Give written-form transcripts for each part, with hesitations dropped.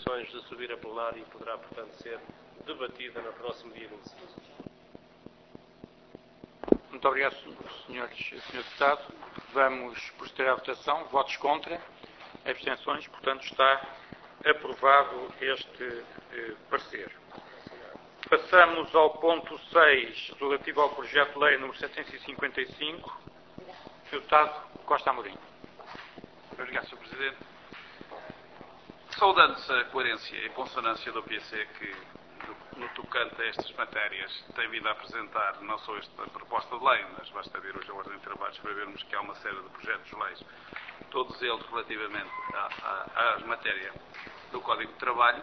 condições de subir a plenário e poderá, portanto, ser debatida no próximo dia 25. Muito obrigado, Sr. Deputado. Vamos proceder à votação. Votos contra, abstenções. Portanto, está aprovado este parecer. Passamos ao ponto 6, relativo ao projeto de lei número 755. Sr. Deputado Costa Amorim. Obrigado, Sr. Presidente. Saudando-se a coerência e consonância do PC que, no tocante a estas matérias, tem vindo a apresentar não só esta proposta de lei, mas basta ver hoje a ordem de trabalhos para vermos que há uma série de projetos de leis, todos eles relativamente à matéria do Código de Trabalho,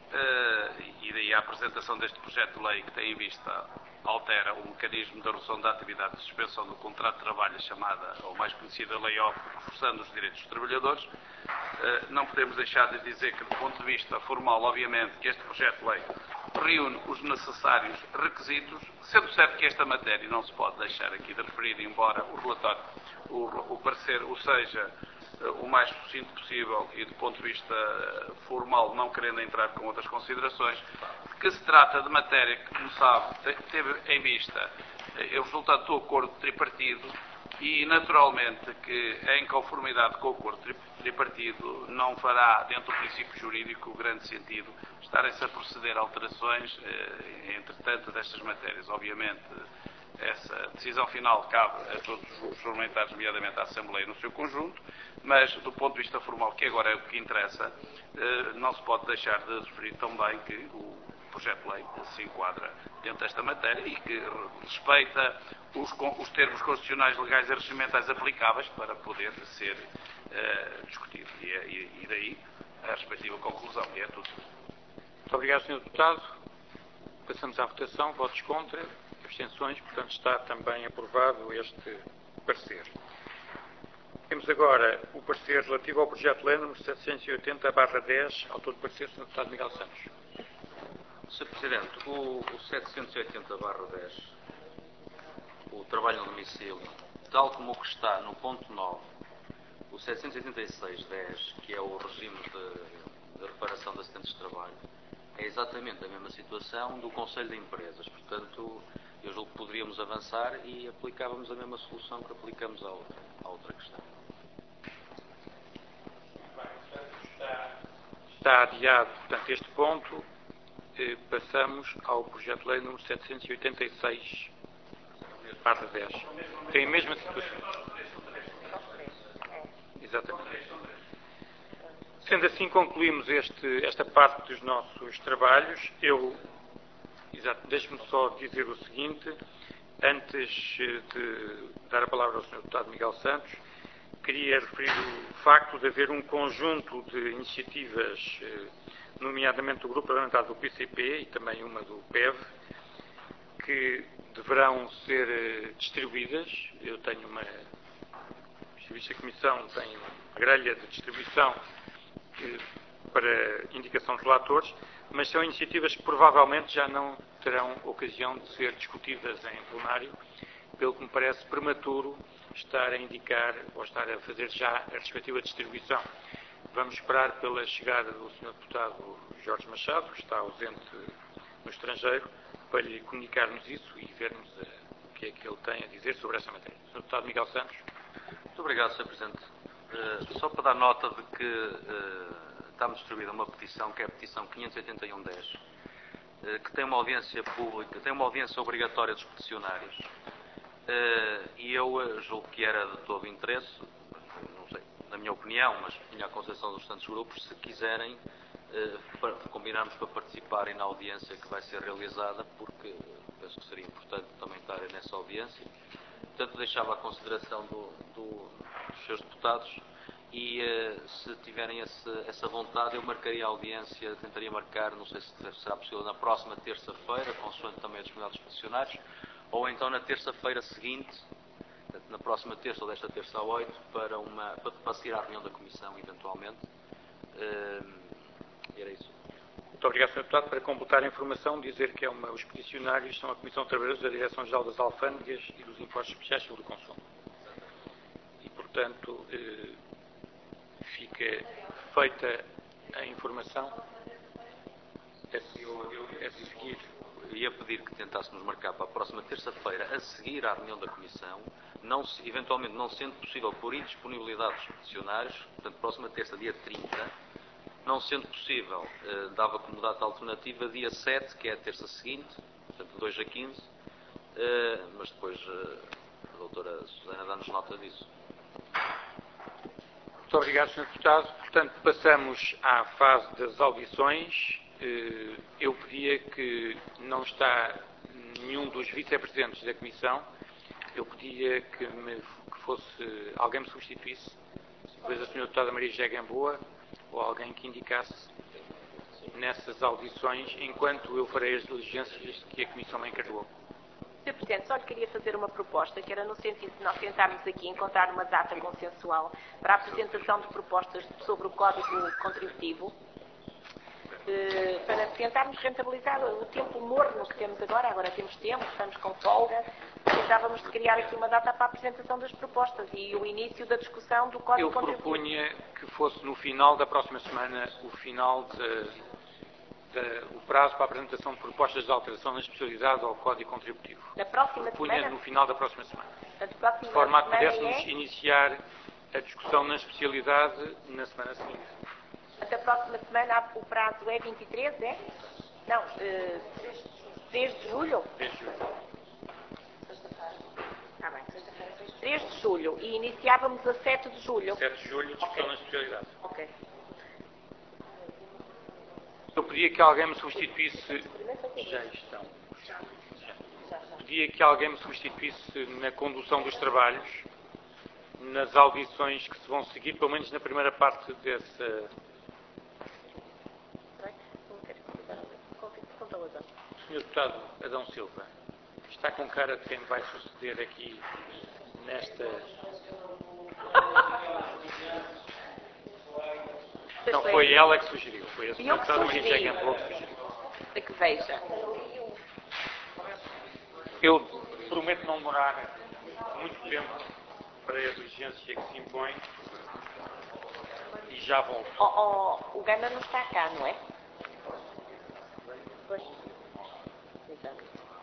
e daí a apresentação deste projeto de lei que tem em vista altera o mecanismo da redução da atividade de suspensão do contrato de trabalho, chamada, ou mais conhecida, lay-off, reforçando os direitos dos trabalhadores. Não podemos deixar de dizer que, do ponto de vista formal, obviamente, que este projeto de lei reúne os necessários requisitos, sendo certo que esta matéria não se pode deixar aqui de referir, embora o relatório, o parecer, o seja o mais sucinto possível e, do ponto de vista formal, não querendo entrar com outras considerações, que se trata de matéria que, como sabe, teve em vista o resultado do acordo tripartido e, naturalmente, que, em conformidade com o acordo tripartido, não fará, dentro do princípio jurídico, grande sentido estarem-se a proceder a alterações, entretanto, destas matérias. Obviamente, essa decisão final cabe a todos os grupos parlamentares, nomeadamente à Assembleia no seu conjunto, mas, do ponto de vista formal, que agora é o que interessa, não se pode deixar de referir também que o projeto de lei se enquadra dentro desta matéria e que respeita os termos constitucionais, legais e regimentais aplicáveis para poder ser discutido. E daí a respectiva conclusão. E é tudo. Muito obrigado, Sr. Deputado. Passamos à votação. Votos contra, abstenções. Portanto, está também aprovado este parecer. Temos agora o parecer relativo ao projeto de lei número 780/10, autor do parecer, Sr. Deputado Miguel Santos. Sr. Presidente, o 780/10, o trabalho no domicílio, tal como o que está no ponto 9, o 786/10, que é o regime de reparação de acidentes de trabalho, é exatamente a mesma situação do Conselho de Empresas. Portanto, eu julgo que poderíamos avançar e aplicávamos a mesma solução que aplicamos à outra questão. Está adiado, portanto, este ponto. Passamos ao projeto de lei número 786/10. Tem a mesma situação. Exatamente. Sendo assim, concluímos esta parte dos nossos trabalhos. Deixe-me só dizer o seguinte, antes de dar a palavra ao Sr. Deputado Miguel Santos, queria referir o facto de haver um conjunto de iniciativas, nomeadamente do Grupo Parlamentar do PCP e também uma do PEV, que deverão ser distribuídas. Eu tenho a Comissão tem uma grelha de distribuição para indicação dos relatores, mas são iniciativas que provavelmente já não terão ocasião de ser discutidas em plenário, pelo que me parece prematuro estar a indicar ou estar a fazer já a respectiva distribuição. Vamos esperar pela chegada do Sr. Deputado Jorge Machado, que está ausente no estrangeiro, para lhe comunicarmos isso e vermos o que é que ele tem a dizer sobre essa matéria. Sr. Deputado Miguel Santos. Muito obrigado, Sr. Presidente. Só para dar nota de que está-me distribuída uma petição, que é a petição 581/10, que tem uma audiência pública, tem uma audiência obrigatória dos peticionários, e eu julgo que era de todo interesse, não sei, na minha opinião, mas tinha a consideração dos restantes grupos, se quiserem, combinarmos para participarem na audiência que vai ser realizada, porque penso que seria importante também estarem nessa audiência. Portanto, deixava a consideração dos seus deputados e, se tiverem essa vontade, eu marcaria a audiência, tentaria marcar, não sei se será possível, na próxima terça-feira, consoante também a disponibilidade dos peticionários, ou então na terça-feira seguinte, na próxima terça ou desta terça a 8, para seguir à reunião da Comissão, eventualmente. Era isso. Muito obrigado, Sr. Deputado. Para completar a informação, dizer que os peticionários são a Comissão de Trabalhadores da Direção-Geral das Alfândegas e dos Impostos Especiais sobre o Consumo. E, portanto, fica feita a informação a seguir. Ia pedir que tentássemos marcar para a próxima terça-feira, a seguir à reunião da Comissão, eventualmente não sendo possível por indisponibilidade dos peticionários, portanto, próxima terça, dia 30, não sendo possível, dava como data alternativa dia 7, que é a terça seguinte, portanto, de 2 a 15, mas depois a doutora Susana dá-nos nota disso. Muito obrigado, Sr. Deputado. Portanto, passamos à fase das audições. Eu pedia que não está nenhum dos vice-presidentes da Comissão. Eu pedia que fosse alguém me substituísse, talvez a Sra. Deputada Maria José Gamboa, ou alguém que indicasse nessas audições, enquanto eu farei as diligências que a Comissão me encarregou. Sr. Presidente, só lhe queria fazer uma proposta, que era no sentido de nós tentarmos aqui encontrar uma data consensual para a apresentação de propostas sobre o Código Contributivo, para tentarmos rentabilizar o tempo morno que temos agora. Agora temos tempo, estamos com folga, precisávamos de criar aqui uma data para a apresentação das propostas e o início da discussão do Código Contributivo. Eu propunha que fosse no final da próxima semana o prazo para a apresentação de propostas de alteração na especialidade ao Código Contributivo. Na próxima Propunha semana? no final da próxima semana. Portanto, de forma a que pudéssemos iniciar a discussão na especialidade na semana seguinte. Até a próxima semana o prazo é 23, é? Não, 3 de julho? 3 de julho. Está bem. 3 de julho e iniciávamos a 7 de julho. 7 de julho, discussão na especialidade. Ok. Eu pedia que alguém me substituísse. Já estão. Pedia que alguém me substituísse na condução dos trabalhos, nas audições que se vão seguir, pelo menos na primeira parte dessa. Sr. Deputado Adão Silva, está com cara de quem vai suceder aqui nesta. Não, foi ela que sugeriu. Foi a Sra. Deputada Maria José Gamboa que sugeriu. A que veja. Eu prometo não demorar muito tempo para a diligência que se impõe e já volto. O Gana não está cá, não é? Pois. Exato.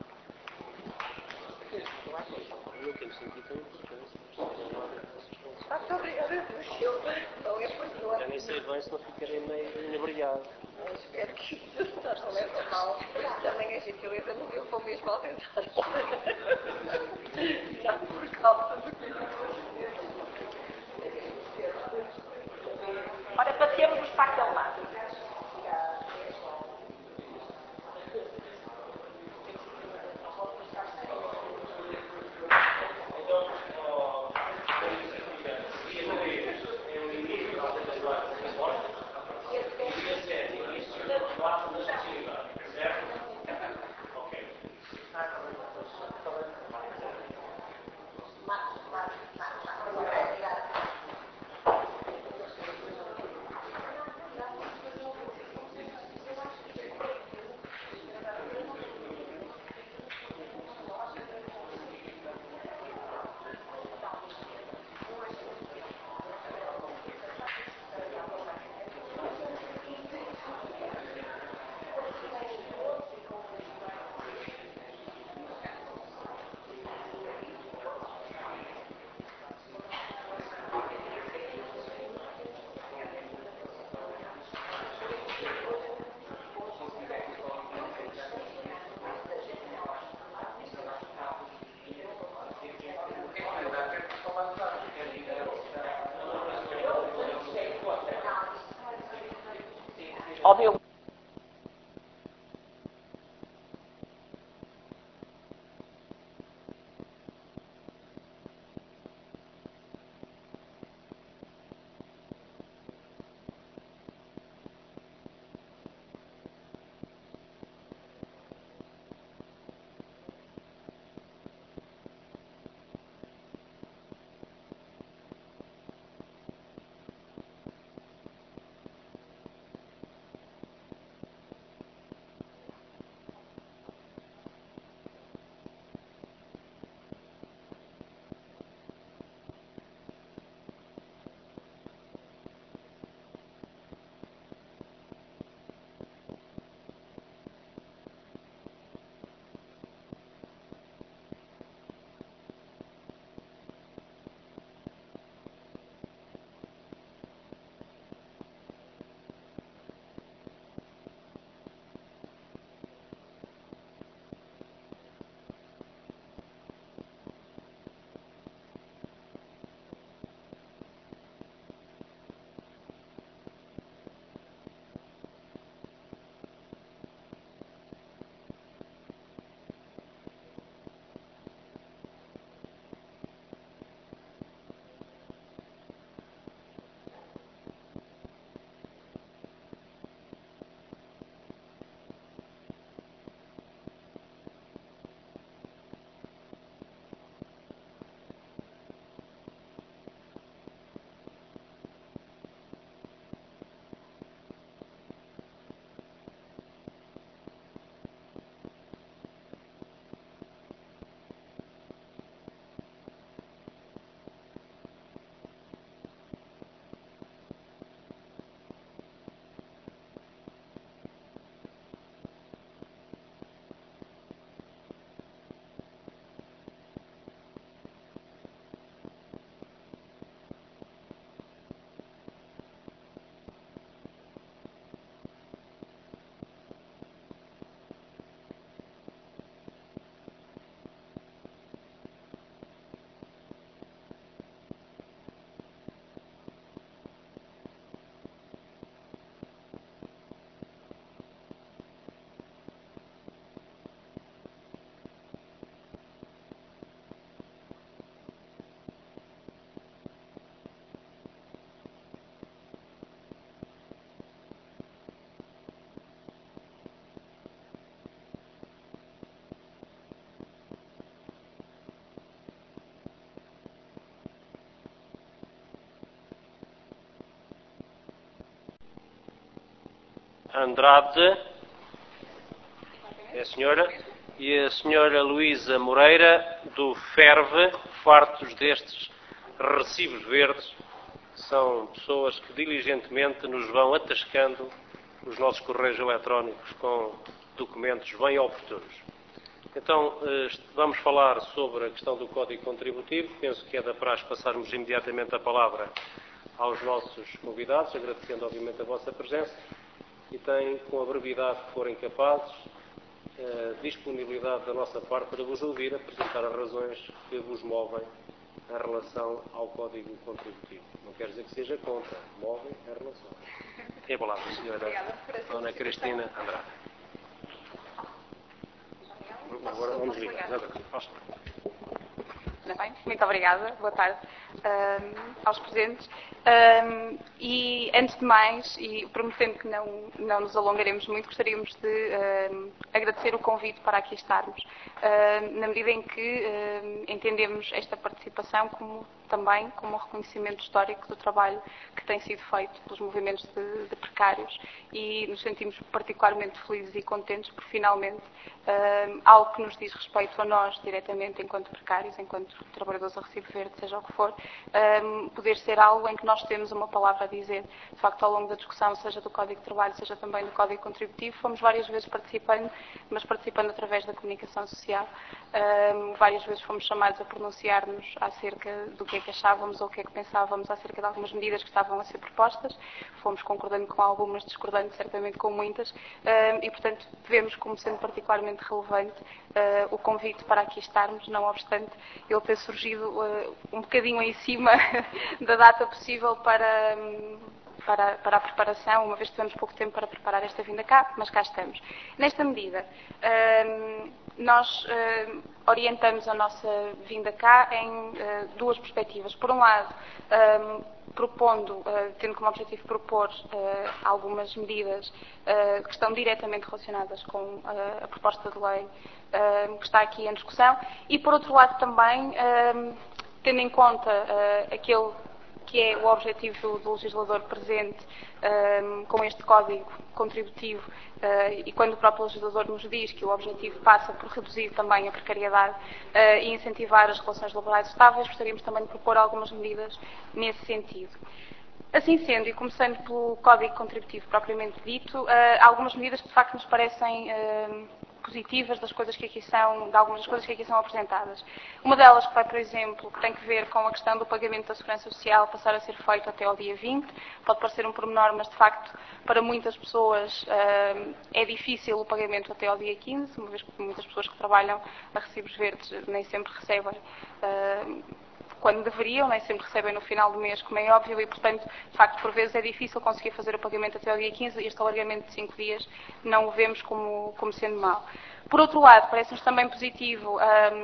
Eu tenho sentido tão importante. Muito obrigada, não é por Já nem sei bem se não ficarei meio inebriado. Espero que isso não leve a mal. Também a gentileza não deu para o mesmo ao tentar. Já por causa do que Ora, passemos para aquele lado. Ó meu. Andrade, é a senhora, e a senhora Luísa Moreira, do FERV, fartos destes recibos verdes. São pessoas que diligentemente nos vão atascando os nossos correios eletrónicos com documentos bem oportunos. Então, vamos falar sobre a questão do Código Contributivo. Penso que é da praxe passarmos imediatamente a palavra aos nossos convidados, agradecendo obviamente a vossa presença, e têm, com a brevidade que forem capazes, disponibilidade da nossa parte para vos ouvir apresentar as razões que vos movem em relação ao Código Contributivo. Não quer dizer que seja contra, movem em relação. Tem a palavra a senhora Dona Cristina Andrade. Agora vamos ligar. Muito obrigada. Boa tarde aos presentes. E, antes de mais, e prometendo que não nos alongaremos muito, gostaríamos de agradecer o convite para aqui estarmos, na medida em que entendemos esta participação também como um reconhecimento histórico do trabalho que tem sido feito pelos movimentos de precários, e nos sentimos particularmente felizes e contentes por, finalmente, algo que nos diz respeito a nós diretamente, enquanto precários, enquanto trabalhadores a recibo verde, seja o que for, poder ser algo em que nós temos uma palavra a dizer. De facto, ao longo da discussão, seja do Código de Trabalho, seja também do Código Contributivo, fomos várias vezes participando, mas participando através da comunicação social. Várias vezes fomos chamados a pronunciar-nos acerca do que é que achávamos ou o que é que pensávamos acerca de algumas medidas que estavam a ser propostas. Fomos concordando com algumas, discordando certamente com muitas, e, portanto, vemos como sendo particularmente relevante o convite para aqui estarmos, não obstante ele ter surgido um bocadinho em cima da data possível para a preparação, uma vez que tivemos pouco tempo para preparar esta vinda cá, mas cá estamos. Nesta medida, nós orientamos a nossa vinda cá em duas perspectivas. Por um lado, tendo como objetivo propor algumas medidas que estão diretamente relacionadas com a proposta de lei que está aqui em discussão, e por outro lado também, tendo em conta aquele que é o objetivo do legislador presente com este Código Contributivo, e quando o próprio legislador nos diz que o objetivo passa por reduzir também a precariedade e incentivar as relações laborais estáveis, gostaríamos também de propor algumas medidas nesse sentido. Assim sendo, e começando pelo Código Contributivo propriamente dito, algumas medidas que de facto nos parecem positivas de algumas das coisas que aqui são apresentadas. Uma delas que vai, por exemplo, que tem que ver com a questão do pagamento da Segurança Social passar a ser feito até ao dia 20. Pode parecer um pormenor, mas de facto para muitas pessoas é difícil o pagamento até ao dia 15, uma vez que muitas pessoas que trabalham a recibos verdes nem sempre recebem quando deveriam, nem sempre recebem no final do mês, como é óbvio, e, portanto, de facto, por vezes é difícil conseguir fazer o pagamento até ao dia 15, e este alargamento de 5 dias não o vemos como sendo mau. Por outro lado, parece-nos também positivo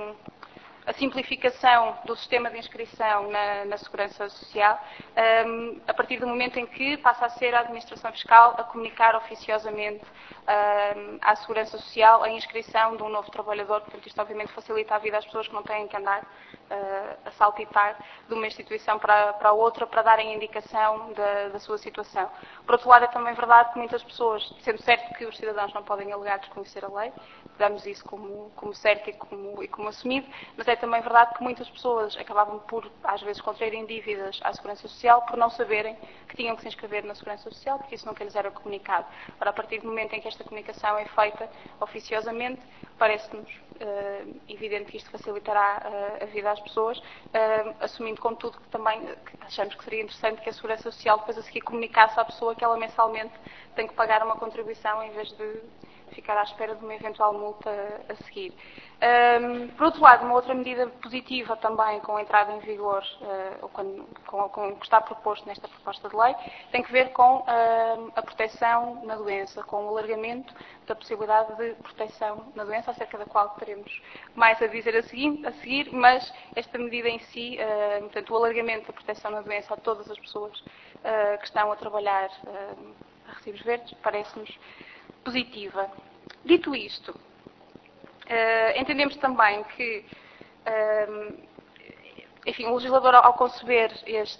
a simplificação do sistema de inscrição na Segurança Social, a partir do momento em que passa a ser a Administração Fiscal a comunicar oficiosamente à Segurança Social a inscrição de um novo trabalhador. Portanto, isto obviamente facilita a vida às pessoas que não têm que andar a saltitar de uma instituição para a outra para darem indicação da sua situação. Por outro lado, é também verdade que muitas pessoas, sendo certo que os cidadãos não podem alegar desconhecer a lei, damos isso como certo e como assumido, mas é também verdade que muitas pessoas acabavam por, às vezes, contraírem dívidas à Segurança Social por não saberem que tinham que se inscrever na Segurança Social, porque isso nunca lhes era comunicado. Ora, a partir do momento em que esta comunicação é feita oficiosamente, parece-nos evidente que isto facilitará a vida às pessoas, assumindo, contudo, que também achamos que seria interessante que a Segurança Social depois a seguir comunicasse à pessoa que ela mensalmente tem que pagar uma contribuição em vez de ficar à espera de uma eventual multa a seguir. Por outro lado, uma outra medida positiva também com a entrada em vigor, ou com o que está proposto nesta proposta de lei, tem que ver com a proteção na doença, com o alargamento da possibilidade de proteção na doença, acerca da qual teremos mais a dizer a seguir, mas esta medida em si, portanto, o alargamento da proteção na doença a todas as pessoas que estão a trabalhar a recibos verdes, parece-nos positiva. Dito isto, entendemos também que enfim, o legislador, ao conceber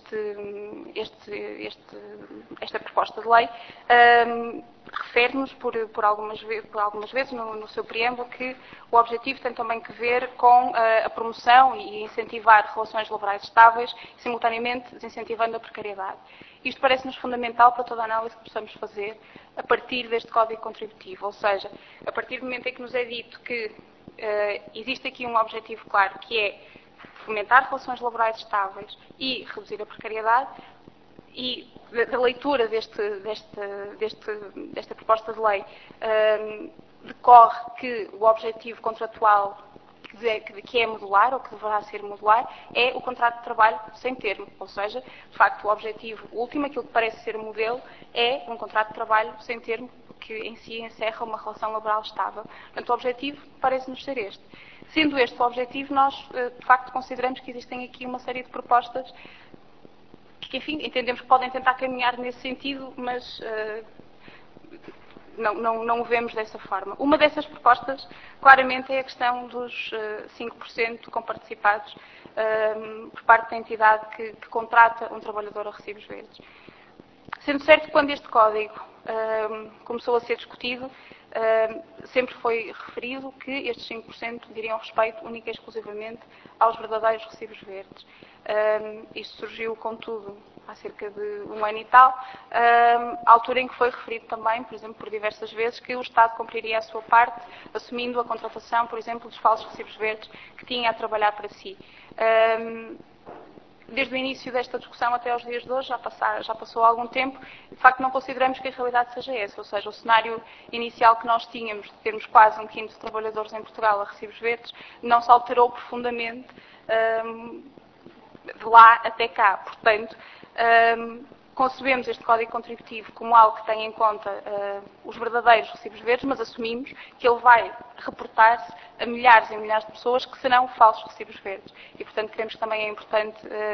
esta proposta de lei, refere-nos por algumas vezes no seu preâmbulo que o objetivo tem também que ver com a promoção e incentivar relações laborais estáveis, simultaneamente desincentivando a precariedade. Isto parece-nos fundamental para toda a análise que possamos fazer a partir deste Código Contributivo, ou seja, a partir do momento em que nos é dito que existe aqui um objetivo claro, que é fomentar relações laborais estáveis e reduzir a precariedade, e da leitura desta proposta de lei decorre que o objetivo contratual que é modular, ou que deverá ser modular, é o contrato de trabalho sem termo. Ou seja, de facto, o objetivo último, aquilo que parece ser o modelo, é um contrato de trabalho sem termo, que em si encerra uma relação laboral estável. Portanto, o objetivo parece-nos ser este. Sendo este o objetivo, nós, de facto, consideramos que existem aqui uma série de propostas que, enfim, entendemos que podem tentar caminhar nesse sentido, mas não o vemos dessa forma. Uma dessas propostas, claramente, é a questão dos 5% comparticipados por parte da entidade que contrata um trabalhador a recibos verdes. Sendo certo que quando este código começou a ser discutido, sempre foi referido que estes 5% diriam respeito única e exclusivamente aos verdadeiros recibos verdes. Isto surgiu, contudo, há cerca de um ano e tal, à altura em que foi referido também, por exemplo, por diversas vezes, que o Estado cumpriria a sua parte, assumindo a contratação, por exemplo, dos falsos recibos verdes que tinha a trabalhar para si. Desde o início desta discussão até aos dias de hoje, já passou algum tempo, de facto não consideramos que a realidade seja essa, ou seja, o cenário inicial que nós tínhamos, de termos quase 1/5 de trabalhadores em Portugal a recibos verdes, não se alterou profundamente de lá até cá. Portanto, concebemos este Código Contributivo como algo que tem em conta os verdadeiros recibos verdes, mas assumimos que ele vai reportar-se a milhares e milhares de pessoas que serão falsos recibos verdes. E, portanto, creemos que também é importante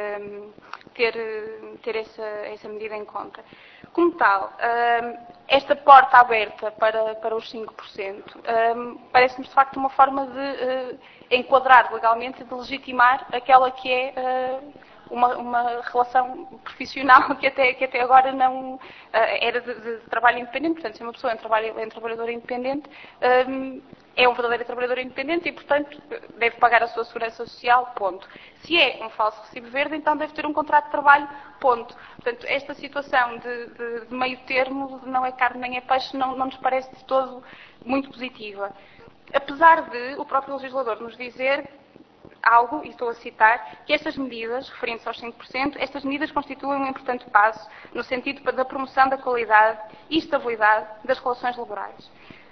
ter essa medida em conta. Como tal, esta porta aberta para os 5% parece-nos, de facto, uma forma de enquadrar legalmente e de legitimar aquela que é uma relação profissional que até agora não era de trabalho independente. Portanto, se uma pessoa é um trabalhador independente, é um verdadeiro trabalhador independente e, portanto, deve pagar a sua segurança social, ponto. Se é um falso recibo verde, então deve ter um contrato de trabalho, ponto. Portanto, esta situação de meio termo, não é carne nem é peixe, não nos parece de todo muito positiva. Apesar de o próprio legislador nos dizer algo, e estou a citar, que estas medidas, referindo-se aos 5%, estas medidas constituem um importante passo no sentido da promoção da qualidade e estabilidade das relações laborais.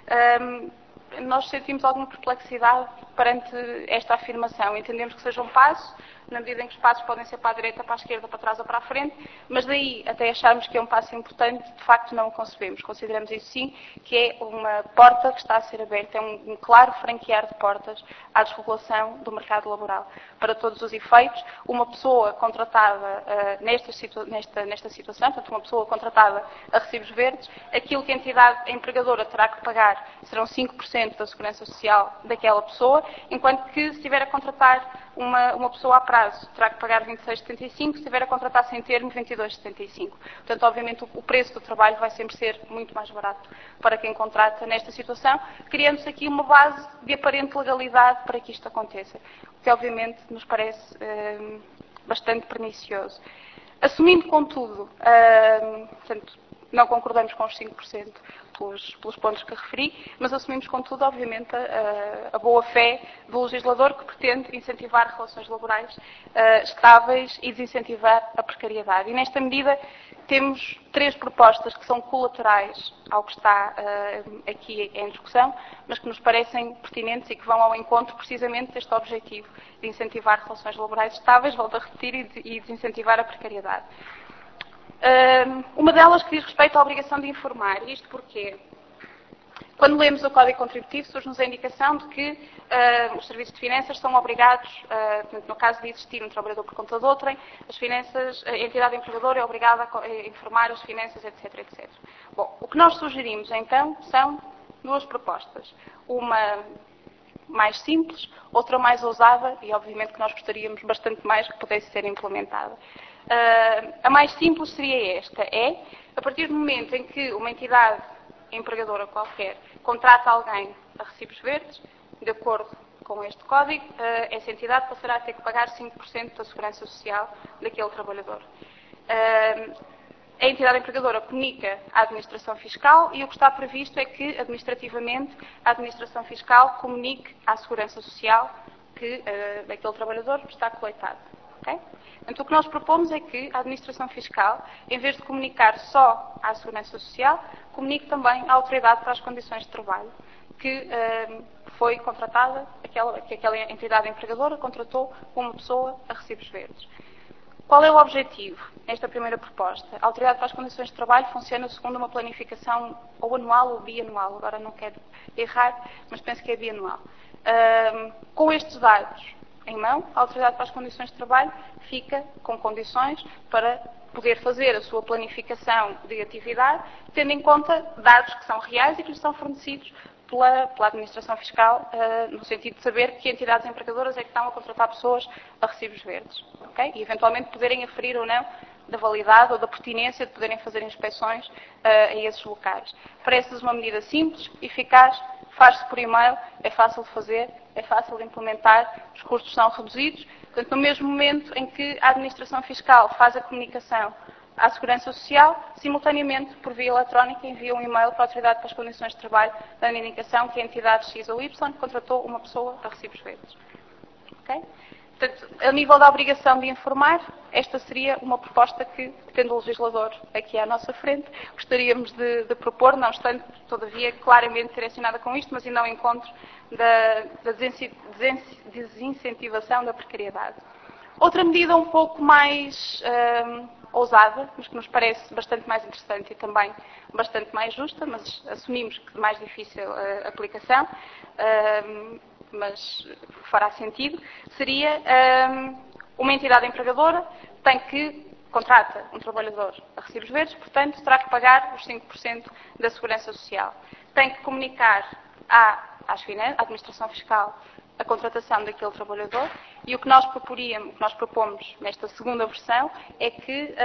Nós sentimos alguma perplexidade perante esta afirmação. Entendemos que seja um passo, na medida em que os passos podem ser para a direita, para a esquerda, para trás ou para a frente, mas daí até acharmos que é um passo importante, de facto não o concebemos. Consideramos isso sim, que é uma porta que está a ser aberta, é um claro franquear de portas à desregulação do mercado laboral. Para todos os efeitos, uma pessoa contratada nesta situação, portanto uma pessoa contratada a recibos verdes, aquilo que a entidade empregadora terá que pagar serão 5% da segurança social daquela pessoa, enquanto que se estiver a contratar uma pessoa a prazo terá que pagar 26,75, se estiver a contratar sem termo, 22,75. Portanto, obviamente, o preço do trabalho vai sempre ser muito mais barato para quem contrata nesta situação, criando-se aqui uma base de aparente legalidade para que isto aconteça, o que obviamente nos parece bastante pernicioso. Assumindo, contudo, portanto, não concordamos com os 5% pelos pontos que referi, mas assumimos, contudo, obviamente, a boa-fé do legislador que pretende incentivar relações laborais estáveis e desincentivar a precariedade. E, nesta medida, temos 3 propostas que são colaterais ao que está aqui em discussão, mas que nos parecem pertinentes e que vão ao encontro precisamente deste objetivo de incentivar relações laborais estáveis, volto a repetir, e desincentivar a precariedade. Uma delas que diz respeito à obrigação de informar. Isto porque, quando lemos o Código Contributivo, surge-nos a indicação de que os serviços de finanças são obrigados, no caso de existir um trabalhador por conta de outrem, a entidade empregadora é obrigada a informar as finanças, etc, etc. Bom, o que nós sugerimos, então, são 2 propostas. Uma mais simples, outra mais ousada e, obviamente, que nós gostaríamos bastante mais que pudesse ser implementada. A mais simples seria esta, a partir do momento em que uma entidade empregadora qualquer contrata alguém a recibos verdes, de acordo com este código, essa entidade passará a ter que pagar 5% da segurança social daquele trabalhador. A entidade empregadora comunica à administração fiscal e o que está previsto é que, administrativamente, a administração fiscal comunique à segurança social que aquele trabalhador está coletado. Okay? Então, o que nós propomos é que a administração fiscal, em vez de comunicar só à segurança social, comunique também à autoridade para as condições de trabalho, que foi contratada, que aquela entidade empregadora contratou uma pessoa a recibos verdes. Qual é o objetivo nesta primeira proposta? A autoridade para as condições de trabalho funciona segundo uma planificação ou anual ou bianual. Agora não quero errar, mas penso que é bianual. Com estes dados em mão, a autoridade para as condições de trabalho fica com condições para poder fazer a sua planificação de atividade, tendo em conta dados que são reais e que lhes são fornecidos pela administração fiscal, no sentido de saber que entidades empregadoras é que estão a contratar pessoas a recibos verdes. Okay? E, eventualmente, poderem aferir ou não da validade ou da pertinência de poderem fazer inspeções a esses locais. Parece-nos uma medida simples, eficaz, faz-se por e-mail, é fácil de fazer, é fácil de implementar, os custos são reduzidos. Portanto, no mesmo momento em que a administração fiscal faz a comunicação à Segurança Social, simultaneamente, por via eletrónica, envia um e-mail para a Autoridade para as Condições de Trabalho, dando indicação que a entidade X ou Y contratou uma pessoa a recibos verdes. Okay? Portanto, a nível da obrigação de informar, esta seria uma proposta que, tendo o legislador aqui à nossa frente, gostaríamos de propor, não obstante, todavia, claramente direcionada com isto, mas ainda ao encontro da desincentivação da precariedade. Outra medida um pouco mais ousada, mas que nos parece bastante mais interessante e também bastante mais justa, mas assumimos que de mais difícil aplicação, mas fará sentido, seria uma entidade empregadora tem que contrata um trabalhador a recibos verdes, portanto, terá que pagar os 5% da segurança social. Tem que comunicar à administração fiscal a contratação daquele trabalhador e o que nós propomos nesta segunda versão é que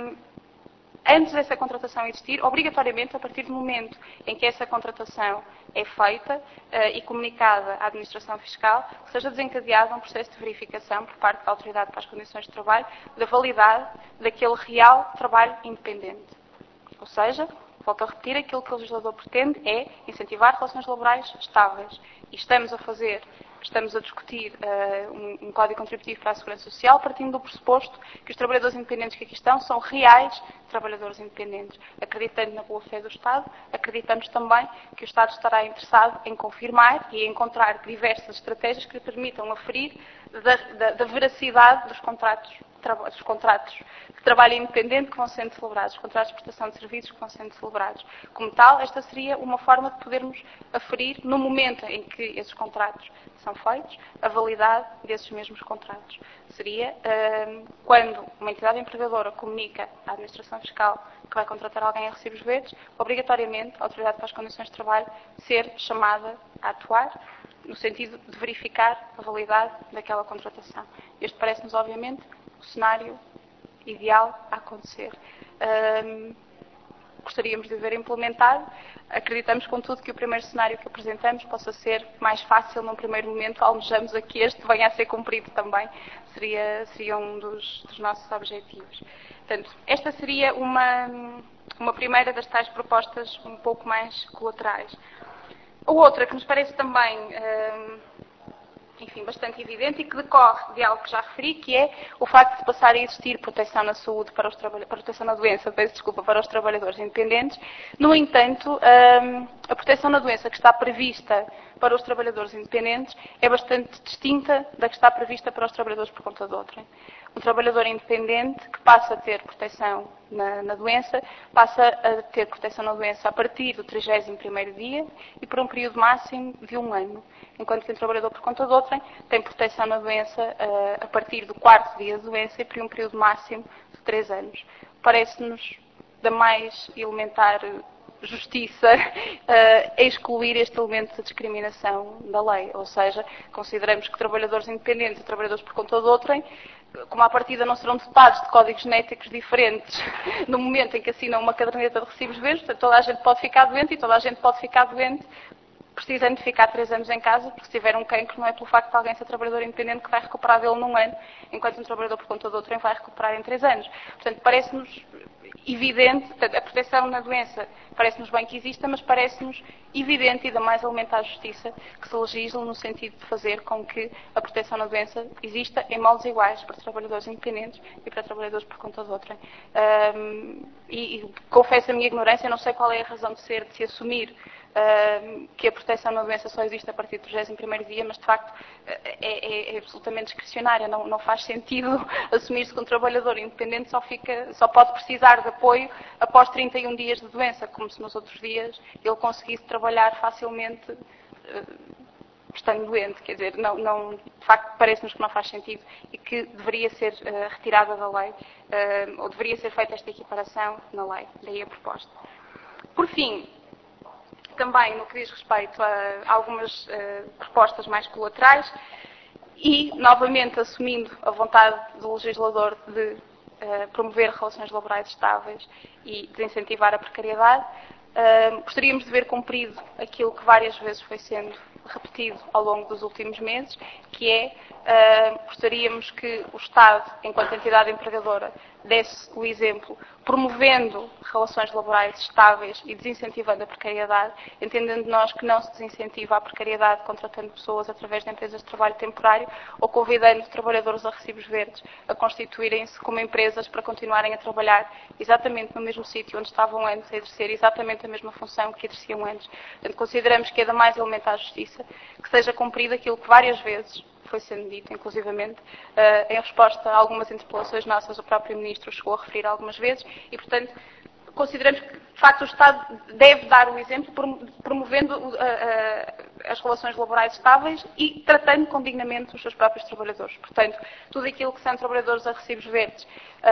antes dessa contratação existir, obrigatoriamente, a partir do momento em que essa contratação é feita e comunicada à administração fiscal, seja desencadeado um processo de verificação por parte da Autoridade para as Condições de Trabalho da validade daquele real trabalho independente. Ou seja, volto a repetir, aquilo que o legislador pretende é incentivar relações laborais estáveis. E estamos a discutir um código contributivo para a Segurança Social partindo do pressuposto que os trabalhadores independentes que aqui estão são reais trabalhadores independentes. Acreditando na boa-fé do Estado, acreditamos também que o Estado estará interessado em confirmar e em encontrar diversas estratégias que lhe permitam aferir da veracidade dos contratos de trabalho independente que vão sendo celebrados, os contratos de prestação de serviços que vão sendo celebrados. Como tal, esta seria uma forma de podermos aferir, no momento em que esses contratos são feitos, a validade desses mesmos contratos. Seria quando uma entidade empregadora comunica à administração fiscal que vai contratar alguém a recibos verdes, obrigatoriamente a Autoridade para as Condições de Trabalho ser chamada a atuar no sentido de verificar a validade daquela contratação. Este parece-nos, obviamente, o cenário ideal a acontecer. Gostaríamos de ver implementado. Acreditamos, contudo, que o primeiro cenário que apresentamos possa ser mais fácil num primeiro momento. Almejamos a que este venha a ser cumprido também. Seria um dos nossos objetivos. Portanto, esta seria uma primeira das tais propostas um pouco mais colaterais. A outra, que nos parece também bastante evidente e que decorre de algo que já referi, que é o facto de passar a existir proteção na saúde proteção na doença, para os trabalhadores independentes. No entanto, a proteção na doença que está prevista para os trabalhadores independentes é bastante distinta da que está prevista para os trabalhadores por conta de outrem. Um trabalhador independente que passa a ter proteção na doença, passa a ter proteção na doença a partir do 31º dia e por um período máximo de 1 ano. Enquanto que um trabalhador por conta de outrem tem proteção na doença a partir do 4º dia de doença e por um período máximo de 3 anos. Parece-nos da mais elementar justiça excluir este elemento de discriminação da lei. Ou seja, consideramos que trabalhadores independentes e trabalhadores por conta de outrem, como à partida não serão dotados de códigos genéticos diferentes no momento em que assinam uma caderneta de recibos verdes, portanto, toda a gente pode ficar doente e toda a gente pode ficar doente precisando de ficar 3 anos em casa, porque se tiver um cancro não é pelo facto de alguém ser trabalhador independente que vai recuperar dele num ano, enquanto um trabalhador por conta de outrem vai recuperar em 3 anos. Portanto, parece-nos evidente, portanto, a proteção na doença parece-nos bem que exista, mas parece-nos evidente e dá mais elemento à justiça que se legisle no sentido de fazer com que a proteção na doença exista em moldes iguais para trabalhadores independentes e para trabalhadores por conta de outrem. E confesso a minha ignorância, não sei qual é a razão de ser, de se assumir que a proteção na doença só existe a partir do 31º dia, mas de facto é absolutamente discricionária, não faz sentido assumir-se que um trabalhador independente só pode precisar de apoio após 31 dias de doença, como se nos outros dias ele conseguisse trabalhar facilmente estando doente. Quer dizer, de facto parece-nos que não faz sentido e que deveria ser retirada da lei, ou deveria ser feita esta equiparação na lei, daí a proposta. Por fim, também no que diz respeito a algumas propostas mais colaterais e, novamente, assumindo a vontade do legislador de promover relações laborais estáveis e desincentivar a precariedade, gostaríamos de ver cumprido aquilo que várias vezes foi sendo repetido ao longo dos últimos meses, que é, gostaríamos que o Estado, enquanto entidade empregadora, desse o exemplo, promovendo relações laborais estáveis e desincentivando a precariedade, entendendo nós que não se desincentiva a precariedade contratando pessoas através de empresas de trabalho temporário ou convidando trabalhadores a recibos verdes a constituírem-se como empresas para continuarem a trabalhar exatamente no mesmo sítio onde estavam antes, a exercer exatamente a mesma função que exerciam antes. Portanto, consideramos que é da mais elementar justiça que seja cumprido aquilo que várias vezes foi sendo dito, inclusivamente, em resposta a algumas interpelações nossas, o próprio Ministro chegou a referir algumas vezes e, portanto, consideramos que, de facto, o Estado deve dar o exemplo promovendo as relações laborais estáveis e tratando com dignamente os seus próprios trabalhadores. Portanto, tudo aquilo que são trabalhadores a recibos verdes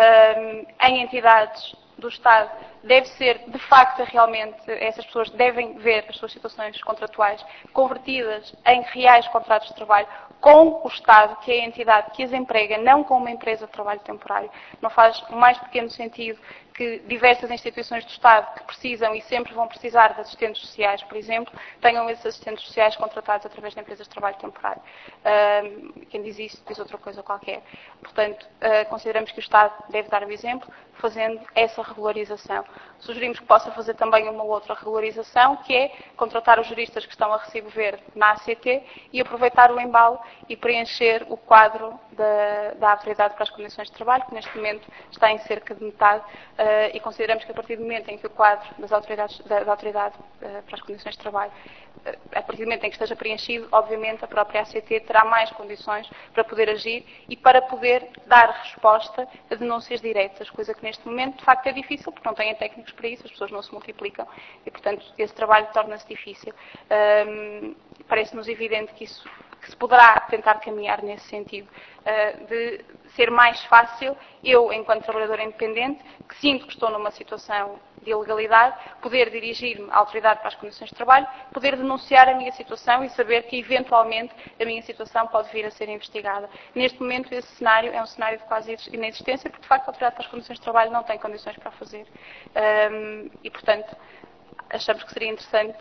em entidades do Estado deve ser, de facto, realmente, essas pessoas devem ver as suas situações contratuais convertidas em reais contratos de trabalho com o Estado, que é a entidade que as emprega, não com uma empresa de trabalho temporário. Não faz o mais pequeno sentido que diversas instituições do Estado que precisam e sempre vão precisar de assistentes sociais, por exemplo, tenham esses assistentes sociais contratados através de empresas de trabalho temporário. Quem diz isso diz outra coisa qualquer. Portanto, consideramos que o Estado deve dar o exemplo fazendo essa regularização. Sugerimos que possa fazer também uma outra regularização, que é contratar os juristas que estão a recibo verde na ACT e aproveitar o embalo e preencher o quadro da Autoridade para as Condições de Trabalho, que neste momento está em cerca de metade, e consideramos que a partir do momento em que o quadro da Autoridade para as Condições de Trabalho, a partir do momento em que esteja preenchido, obviamente a própria ACT terá mais condições para poder agir e para poder dar resposta a denúncias diretas, coisa que neste momento de facto é difícil, porque não têm técnicos para isso, as pessoas não se multiplicam e, portanto, esse trabalho torna-se difícil. Parece-nos evidente que se poderá tentar caminhar nesse sentido, de ser mais fácil, eu, enquanto trabalhadora independente, que sinto que estou numa situação de ilegalidade, poder dirigir-me à Autoridade para as Condições de Trabalho, poder denunciar a minha situação e saber que, eventualmente, a minha situação pode vir a ser investigada. Neste momento, esse cenário é um cenário de quase inexistência, porque, de facto, a Autoridade para as Condições de Trabalho não tem condições para o fazer. E, portanto, achamos que seria interessante,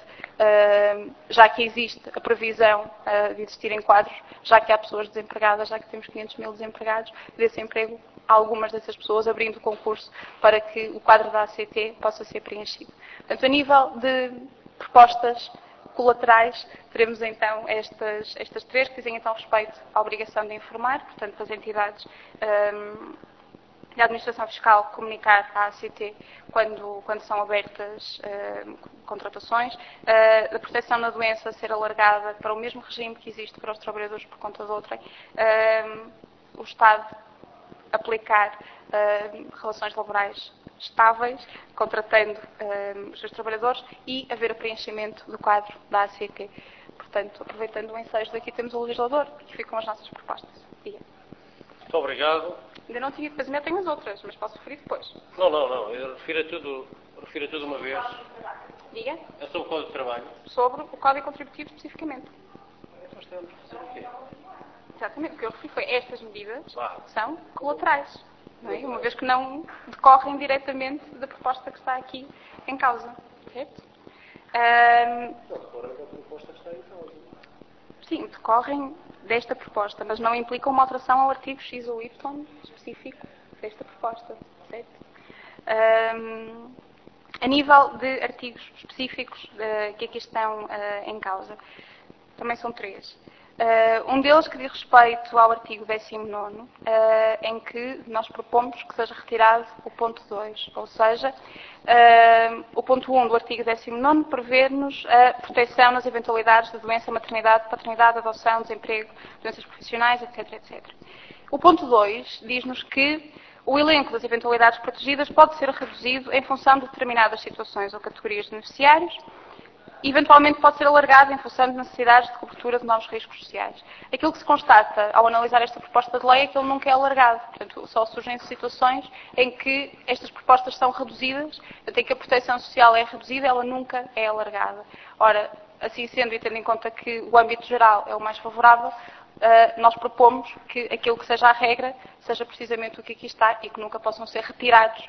já que existe a previsão de existirem quadros, já que há pessoas desempregadas, já que temos 500 mil desempregados, desse emprego a algumas dessas pessoas, abrindo o concurso para que o quadro da ACT possa ser preenchido. Portanto, a nível de propostas colaterais, teremos então estas três, que dizem então respeito à obrigação de informar, portanto, as entidades da Administração Fiscal comunicar à ACT quando são abertas contratações, a proteção na doença ser alargada para o mesmo regime que existe para os trabalhadores por conta de outrem, o Estado aplicar relações laborais estáveis, contratando os seus trabalhadores e haver o preenchimento do quadro da ACT. Portanto, aproveitando o ensejo daqui temos o legislador, que ficam as nossas propostas. Muito obrigado. Ainda não tinha, depois ainda tenho as outras, mas posso referir depois. Não, eu refiro a tudo uma vez. Diga? É sobre o Código de Trabalho. Sobre o Código Contributivo especificamente. Nós temos que fazer o quê? Exatamente. O que eu referi foi estas medidas Claro. são colaterais. Não é? Uma vez que não decorrem diretamente da proposta que está aqui em causa. Certo? Sim, decorrem desta proposta, mas não implicam uma alteração ao artigo X ou Y específico desta proposta. Certo? A nível de artigos específicos que aqui estão em causa, também são 3. Um deles que diz respeito ao artigo 19º, em que nós propomos que seja retirado o ponto 2, ou seja, o ponto 1 do artigo 19º prevê-nos a proteção nas eventualidades de doença, maternidade, paternidade, adoção, desemprego, doenças profissionais, etc, etc. O ponto 2 diz-nos que o elenco das eventualidades protegidas pode ser reduzido em função de determinadas situações ou categorias de beneficiários, e eventualmente pode ser alargado em função de necessidades de cobertura de novos riscos sociais. Aquilo que se constata ao analisar esta proposta de lei é que ele nunca é alargado. Portanto, só surgem situações em que estas propostas são reduzidas, portanto, em que a proteção social é reduzida, ela nunca é alargada. Ora, assim sendo, e tendo em conta que o âmbito geral é o mais favorável, nós propomos que aquilo que seja a regra seja precisamente o que aqui está e que nunca possam ser retirados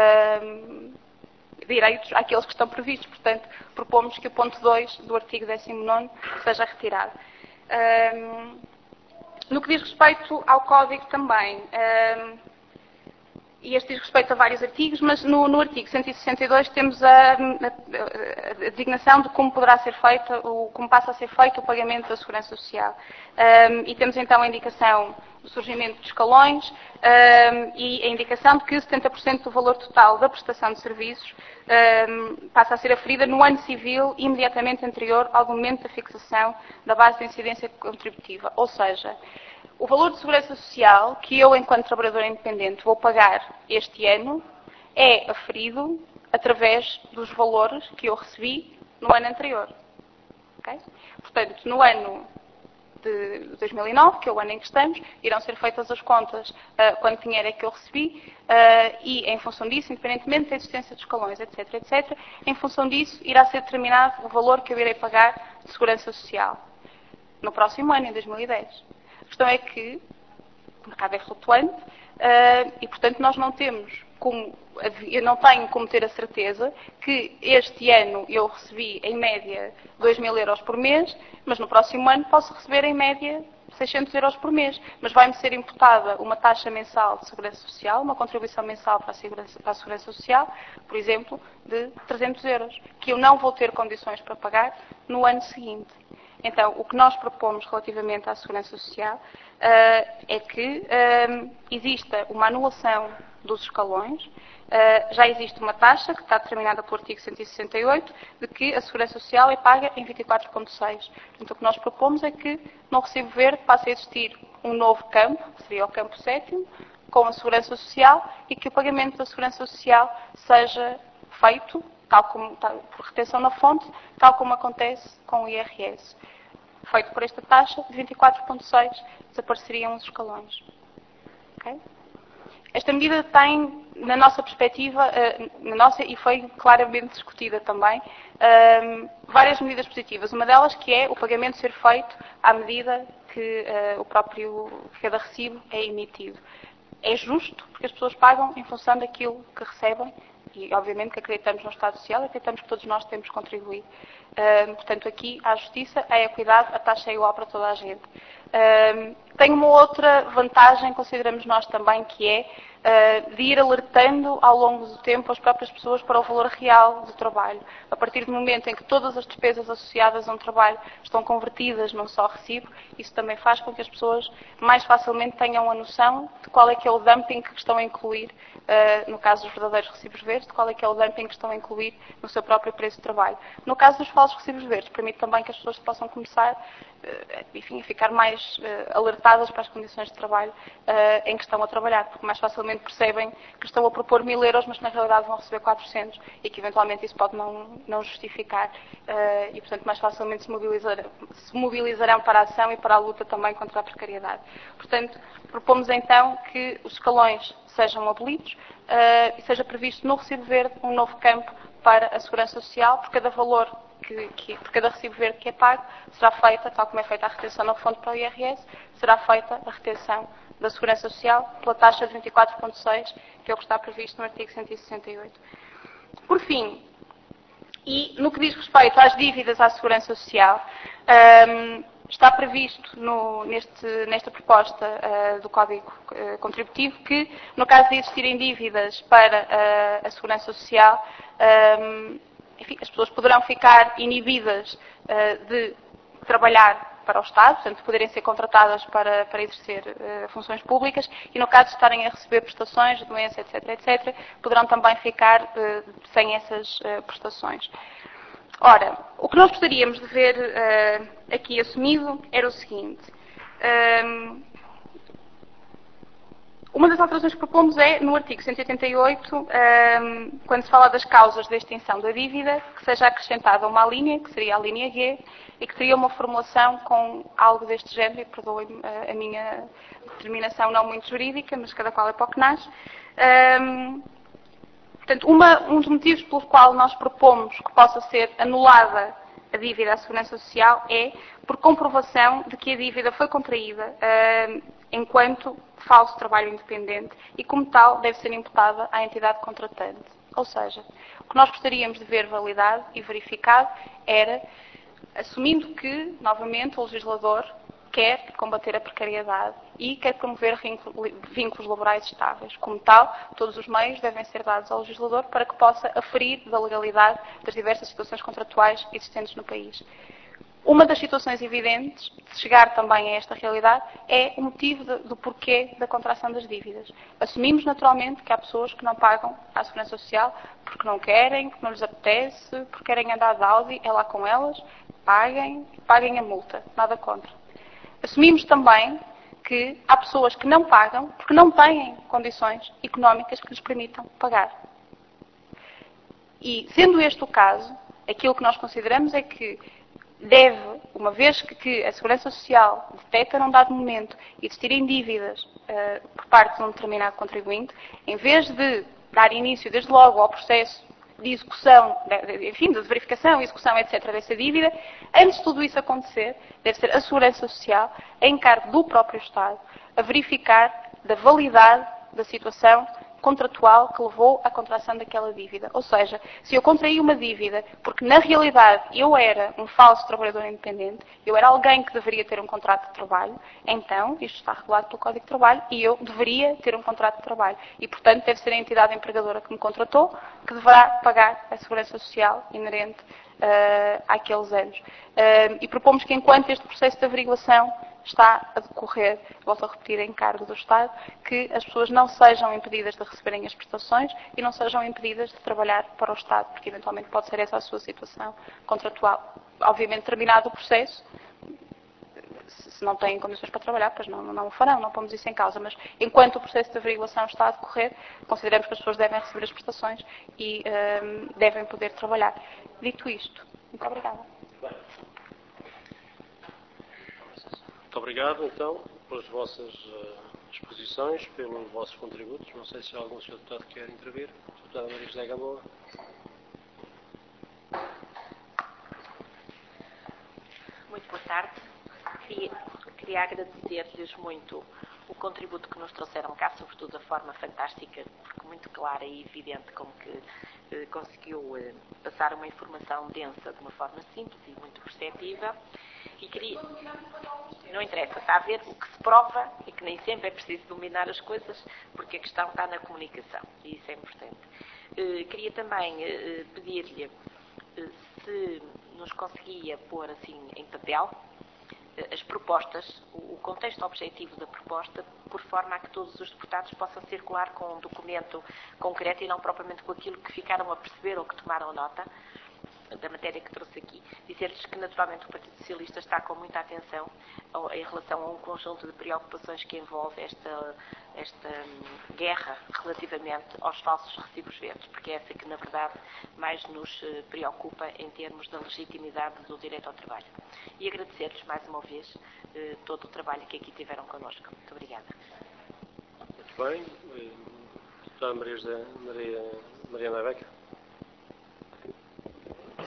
direitos àqueles que estão previstos. Portanto, propomos que o ponto 2 do artigo 19º seja retirado. No que diz respeito ao Código também, e este diz respeito a vários artigos, mas no artigo 162 temos a designação de como poderá ser feita, como passa a ser feito o pagamento da Segurança Social. E temos então a indicação do surgimento de escalões e a indicação de que 70% do valor total da prestação de serviços passa a ser aferida no ano civil imediatamente anterior ao momento da fixação da base de incidência contributiva. Ou seja, o valor de segurança social que eu, enquanto trabalhador independente, vou pagar este ano é aferido através dos valores que eu recebi no ano anterior. Okay? Portanto, no ano de 2009, que é o ano em que estamos, irão ser feitas as contas quanto dinheiro é que eu recebi e, em função disso, independentemente da existência de escalões, etc., etc., em função disso, irá ser determinado o valor que eu irei pagar de segurança social no próximo ano, em 2010. A questão é que o mercado é flutuante e, portanto, nós não temos eu não tenho como ter a certeza que este ano eu recebi, em média, 2.000 euros por mês, mas no próximo ano posso receber, em média, 600 euros por mês. Mas vai-me ser imputada uma taxa mensal de segurança social, uma contribuição mensal para a segurança social, por exemplo, de 300 euros, que eu não vou ter condições para pagar no ano seguinte. Então, o que nós propomos relativamente à Segurança Social é que exista uma anulação dos escalões. Já existe uma taxa, que está determinada pelo artigo 168, de que a Segurança Social é paga em 24,6. Portanto, o que nós propomos é que no Recibo Verde passe a existir um novo campo, que seria o campo 7º, com a Segurança Social, e que o pagamento da Segurança Social seja feito por retenção na fonte, tal como acontece com o IRS. Feito por esta taxa, de 24,6 desapareceriam os escalões. Okay? Esta medida tem, na nossa perspectiva, e foi claramente discutida também, várias medidas positivas. Uma delas que é o pagamento ser feito à medida que cada recibo é emitido. É justo, porque as pessoas pagam em função daquilo que recebem e, obviamente, que acreditamos no Estado Social e acreditamos que todos nós temos que contribuir. Portanto, aqui há justiça, há equidade, a taxa é igual para toda a gente. Tem uma outra vantagem, consideramos nós também, que é de ir alertando ao longo do tempo as próprias pessoas para o valor real do trabalho. A partir do momento em que todas as despesas associadas a um trabalho estão convertidas num só recibo, isso também faz com que as pessoas mais facilmente tenham a noção de qual é que é o dumping que estão a incluir, no caso dos verdadeiros recibos verdes, de qual é que é o dumping que estão a incluir no seu próprio preço de trabalho. No caso dos falsos recibos verdes, permite também que as pessoas possam começar a ficar mais alertadas para as condições de trabalho em que estão a trabalhar, porque mais facilmente percebem que estão a propor 1.000 euros, mas que na realidade vão receber 400 e que eventualmente isso pode não justificar e, portanto, mais facilmente se mobilizarão para a ação e para a luta também contra a precariedade. Portanto, propomos então que os escalões sejam abolidos e seja previsto no Recibo Verde um novo campo para a Segurança Social, por cada valor, por cada recibo verde que é pago, será feita, tal como é feita a retenção no fundo para o IRS, será feita a retenção da Segurança Social pela taxa de 24,6, que é o que está previsto no artigo 168. Por fim, e no que diz respeito às dívidas à Segurança Social, está previsto nesta proposta do Código Contributivo que, no caso de existirem dívidas para a Segurança Social, enfim, as pessoas poderão ficar inibidas de trabalhar para o Estado, portanto, poderem ser contratadas para exercer funções públicas e, no caso de estarem a receber prestações, doença, etc., poderão também ficar sem essas prestações. Ora, o que nós gostaríamos de ver aqui assumido era o seguinte. Uma das alterações que propomos é, no artigo 188, quando se fala das causas da extinção da dívida, que seja acrescentada uma linha, que seria a linha G, e que teria uma formulação com algo deste género, e perdoem-me a minha determinação não muito jurídica, mas cada qual é para o que nasce. Portanto, um dos motivos pelo qual nós propomos que possa ser anulada a dívida à Segurança Social é por comprovação de que a dívida foi contraída enquanto falso trabalho independente e, como tal, deve ser imputada à entidade contratante. Ou seja, o que nós gostaríamos de ver validado e verificado era, assumindo que, novamente, o legislador quer combater a precariedade e quer promover vínculos laborais estáveis. Como tal, todos os meios devem ser dados ao legislador para que possa aferir da legalidade das diversas situações contratuais existentes no país. Uma das situações evidentes de chegar também a esta realidade é o motivo do porquê da contração das dívidas. Assumimos naturalmente que há pessoas que não pagam à Segurança Social porque não querem, porque não lhes apetece, porque querem andar de Audi, é lá com elas, paguem a multa, nada contra. Assumimos também que há pessoas que não pagam porque não têm condições económicas que lhes permitam pagar. E, sendo este o caso, aquilo que nós consideramos é que deve, uma vez que a Segurança Social detecta num dado momento existirem dívidas por parte de um determinado contribuinte, em vez de dar início desde logo ao processo de execução, enfim, de verificação, execução, etc., dessa dívida, antes de tudo isso acontecer, deve ser a Segurança Social, a encargo do próprio Estado, a verificar da validade da situação contratual que levou à contração daquela dívida. Ou seja, se eu contraí uma dívida porque, na realidade, eu era um falso trabalhador independente, eu era alguém que deveria ter um contrato de trabalho, então, isto está regulado pelo Código de Trabalho, e eu deveria ter um contrato de trabalho. E, portanto, deve ser a entidade empregadora que me contratou que deverá pagar a Segurança Social inerente àqueles anos. E propomos que, enquanto este processo de averiguação está a decorrer, volto a repetir, em encargo do Estado, que as pessoas não sejam impedidas de receberem as prestações e não sejam impedidas de trabalhar para o Estado, porque eventualmente pode ser essa a sua situação contratual. Obviamente, terminado o processo, se não têm condições para trabalhar, pois não o farão, não pomos isso em causa, mas enquanto o processo de averiguação está a decorrer, consideramos que as pessoas devem receber as prestações e devem poder trabalhar. Dito isto, muito obrigada. Muito obrigado, então, pelas vossas exposições, pelos vossos contributos. Não sei se algum Sr. Deputado quer intervir. Sr. Deputada Maria José Gamboa. Muito boa tarde. Queria agradecer-lhes muito o contributo que nos trouxeram cá, sobretudo da forma fantástica, porque muito clara e evidente, como que conseguiu passar uma informação densa de uma forma simples e muito perceptível. E queria... Não interessa, está a ver o que se prova e que nem sempre é preciso dominar as coisas, porque a questão está na comunicação, e isso é importante. Queria também pedir-lhe se nos conseguia pôr assim em papel as propostas, o contexto objetivo da proposta, por forma a que todos os deputados possam circular com um documento concreto e não propriamente com aquilo que ficaram a perceber ou que tomaram nota da matéria que trouxe aqui. Dizer-lhes que, naturalmente, o Partido Socialista está com muita atenção em relação a um conjunto de preocupações que envolve esta guerra relativamente aos falsos recibos verdes, porque é essa que, na verdade, mais nos preocupa em termos da legitimidade do direito ao trabalho. E agradecer-lhes, mais uma vez, todo o trabalho que aqui tiveram connosco. Muito obrigada. Muito bem. Deputada Mariana Becker.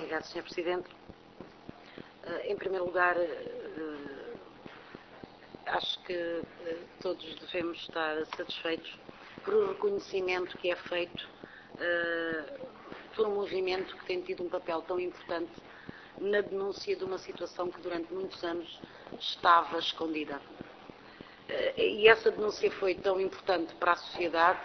Obrigada, Sr. Presidente. Em primeiro lugar, acho que todos devemos estar satisfeitos por o reconhecimento que é feito por um movimento que tem tido um papel tão importante na denúncia de uma situação que durante muitos anos estava escondida. E essa denúncia foi tão importante para a sociedade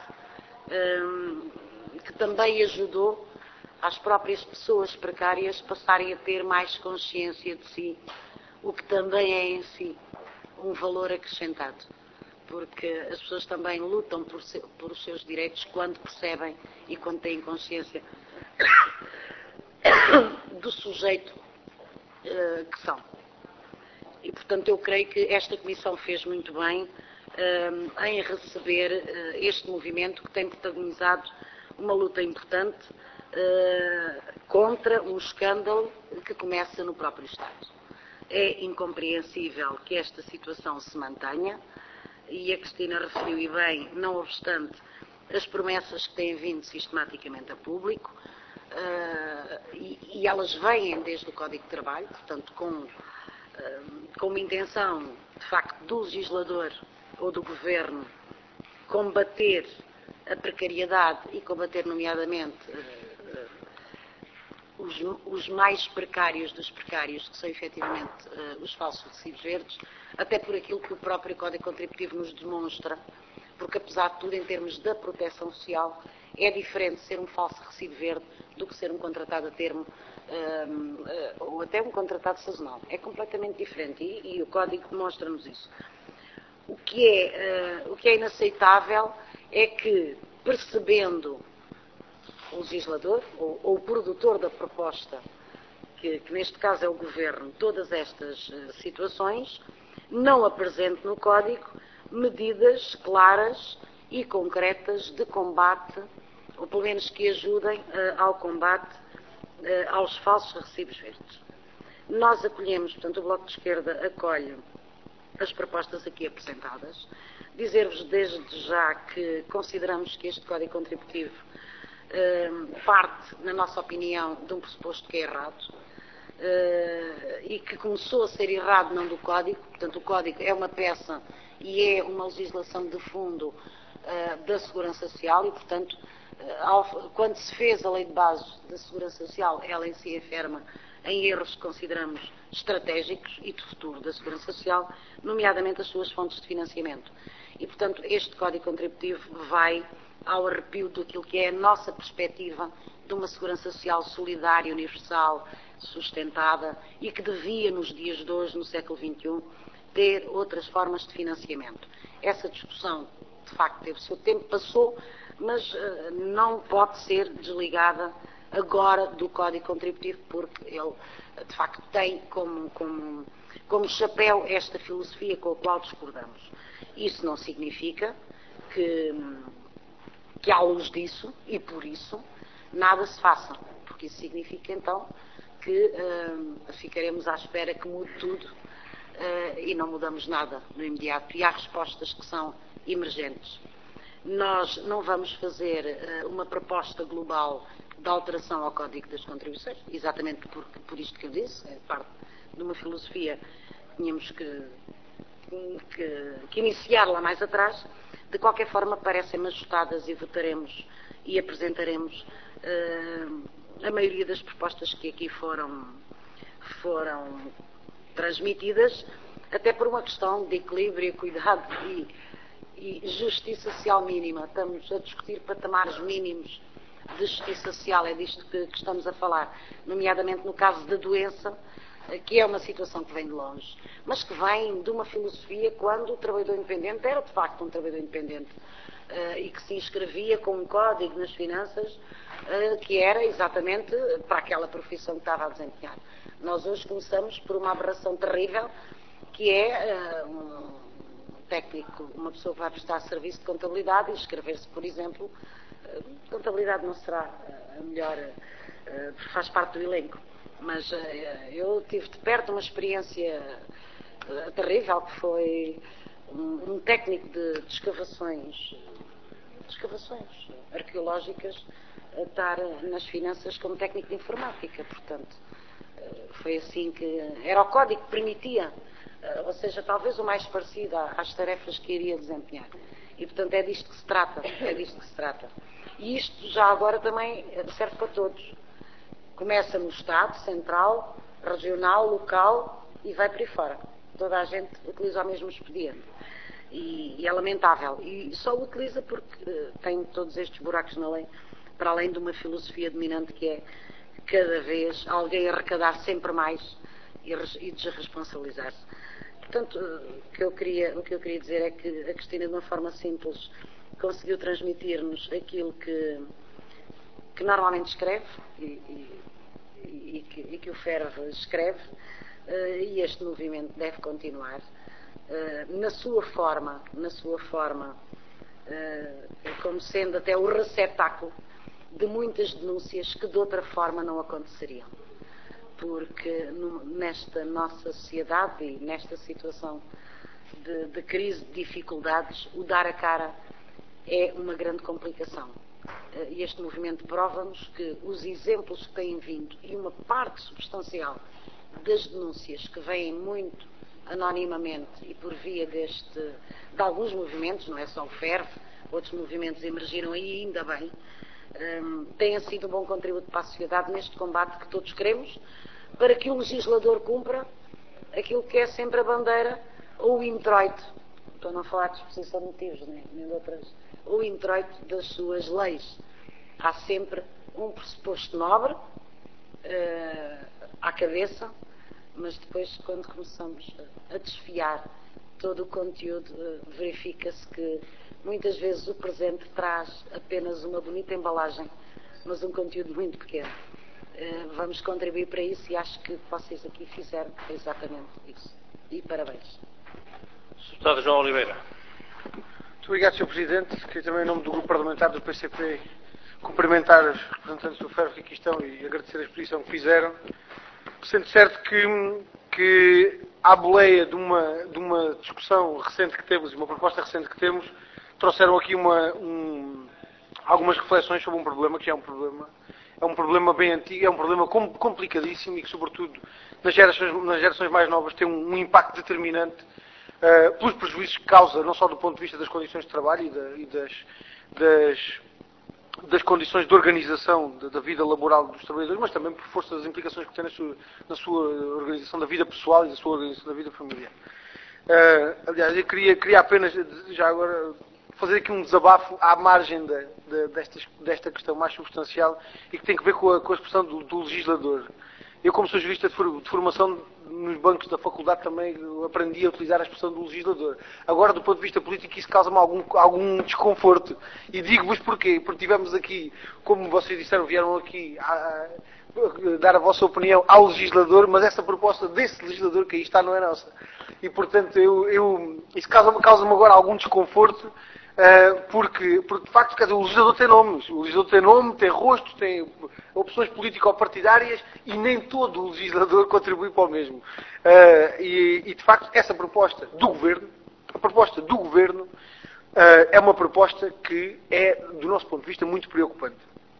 que também ajudou às próprias pessoas precárias passarem a ter mais consciência de si, o que também é em si um valor acrescentado, porque as pessoas também lutam por os seus direitos quando percebem e quando têm consciência do sujeito que são. E, portanto, eu creio que esta Comissão fez muito bem em receber este movimento que tem protagonizado uma luta importante contra um escândalo que começa no próprio Estado. É incompreensível que esta situação se mantenha, e a Cristina referiu e bem, não obstante as promessas que têm vindo sistematicamente a público, e elas vêm desde o Código de Trabalho, portanto, com uma intenção, de facto, do legislador ou do Governo combater a precariedade e combater, nomeadamente, os mais precários dos precários, que são efetivamente os falsos recibos verdes, até por aquilo que o próprio Código Contributivo nos demonstra, porque, apesar de tudo, em termos da proteção social, é diferente ser um falso recibo verde do que ser um contratado a termo ou até um contratado sazonal. É completamente diferente e o Código demonstra-nos isso. O que é inaceitável é que, percebendo o legislador ou o produtor da proposta, que neste caso é o Governo, todas estas situações, não apresente no Código medidas claras e concretas de combate, ou pelo menos que ajudem ao combate aos falsos recibos verdes. Nós acolhemos, portanto, o Bloco de Esquerda acolhe as propostas aqui apresentadas. Dizer-vos desde já que consideramos que este Código Contributivo parte, na nossa opinião, de um pressuposto que é errado e que começou a ser errado não do Código. Portanto, o Código é uma peça e é uma legislação de fundo da Segurança Social e, portanto, quando se fez a Lei de Base da Segurança Social, ela em si enferma em erros que consideramos estratégicos e de futuro da Segurança Social, nomeadamente as suas fontes de financiamento. E, portanto, este Código Contributivo vai ao arrepio daquilo que é a nossa perspectiva de uma Segurança Social solidária, universal, sustentada e que devia, nos dias de hoje, no século XXI, ter outras formas de financiamento. Essa discussão, de facto, teve o seu tempo, passou, mas não pode ser desligada agora do Código Contributivo, porque ele, de facto, tem como chapéu esta filosofia com a qual discordamos. Isso não significa que à luz disso, e por isso, nada se faça, porque isso significa, então, que ficaremos à espera que mude tudo e não mudamos nada no imediato, e há respostas que são emergentes. Nós não vamos fazer uma proposta global de alteração ao Código das Contribuições, exatamente por isto que eu disse, é parte de uma filosofia que tínhamos que iniciar lá mais atrás. De qualquer forma, parecem-me ajustadas e votaremos e apresentaremos a maioria das propostas que aqui foram transmitidas, até por uma questão de equilíbrio, cuidado e justiça social mínima. Estamos a discutir patamares mínimos de justiça social, é disto que estamos a falar, nomeadamente no caso da doença, que é uma situação que vem de longe, mas que vem de uma filosofia quando o trabalhador independente era de facto um trabalhador independente e que se inscrevia com um código nas finanças que era exatamente para aquela profissão que estava a desempenhar. Nós hoje começamos por uma aberração terrível, que é um técnico, uma pessoa que vai prestar serviço de contabilidade e inscrever-se, por exemplo, contabilidade não será a melhor, faz parte do elenco, mas eu tive de perto uma experiência terrível, que foi um técnico de escavações arqueológicas estar nas finanças como técnico de informática, portanto, foi assim que era o código que permitia, ou seja, talvez o mais parecido às tarefas que iria desempenhar. E, portanto, é disto que se trata. E isto já agora também serve para todos. Começa no Estado, central, regional, local e vai para aí fora. Toda a gente utiliza o mesmo expediente. E é lamentável. E só o utiliza porque tem todos estes buracos na lei, para além de uma filosofia dominante que é cada vez alguém arrecadar sempre mais e desresponsabilizar-se. Portanto, o que eu queria dizer é que a Cristina, de uma forma simples, conseguiu transmitir-nos aquilo que normalmente escreve e que o FERV escreve, e este movimento deve continuar na sua forma, como sendo até o receptáculo de muitas denúncias que de outra forma não aconteceriam. Porque nesta nossa sociedade e nesta situação de crise, de dificuldades, o dar a cara é uma grande complicação. E este movimento prova-nos que os exemplos que têm vindo e uma parte substancial das denúncias que vêm muito anonimamente e por via de alguns movimentos, não é só o FERV, outros movimentos emergiram aí, ainda bem, têm sido um bom contributo para a sociedade neste combate que todos queremos, para que o legislador cumpra aquilo que é sempre a bandeira ou o introito, estou a não falar de exposição de motivos, nem de outras, ou o introito das suas leis. Há sempre um pressuposto nobre à cabeça, mas depois, quando começamos a desfiar todo o conteúdo, verifica-se que muitas vezes o presente traz apenas uma bonita embalagem, mas um conteúdo muito pequeno. Vamos contribuir para isso e acho que vocês aqui fizeram exatamente isso. E parabéns. Deputado João Oliveira. Muito obrigado, Sr. Presidente. Queria também, em nome do Grupo Parlamentar do PCP, cumprimentar os representantes do FERV que aqui estão e agradecer a exposição que fizeram. Sendo certo que à boleia de uma discussão recente que temos e uma proposta recente que temos, trouxeram aqui algumas reflexões sobre um problema que é um problema bem antigo, é um problema complicadíssimo e que, sobretudo, nas gerações mais novas tem um impacto determinante pelos prejuízos que causa, não só do ponto de vista das condições de trabalho e das condições de organização da vida laboral dos trabalhadores, mas também por força das implicações que tem na sua organização da vida pessoal e da sua organização da vida familiar. Aliás, eu queria apenas, já agora, fazer aqui um desabafo à margem desta questão mais substancial e que tem que ver com a expressão do legislador. Eu, como sou jurista de formação, nos bancos da faculdade também aprendi a utilizar a expressão do legislador. Agora, do ponto de vista político, isso causa-me algum desconforto. E digo-vos porquê. Porque tivemos aqui, como vocês disseram, vieram aqui dar a vossa opinião ao legislador, mas essa proposta desse legislador que aí está não é nossa. E, portanto, isso causa-me agora algum desconforto, porque de facto, quer dizer, o legislador tem nomes. O legislador tem nome, tem rosto, tem opções político-partidárias e nem todo o legislador contribui para o mesmo. E de facto, essa proposta do Governo, é uma proposta que é, do nosso ponto de vista, muito preocupante.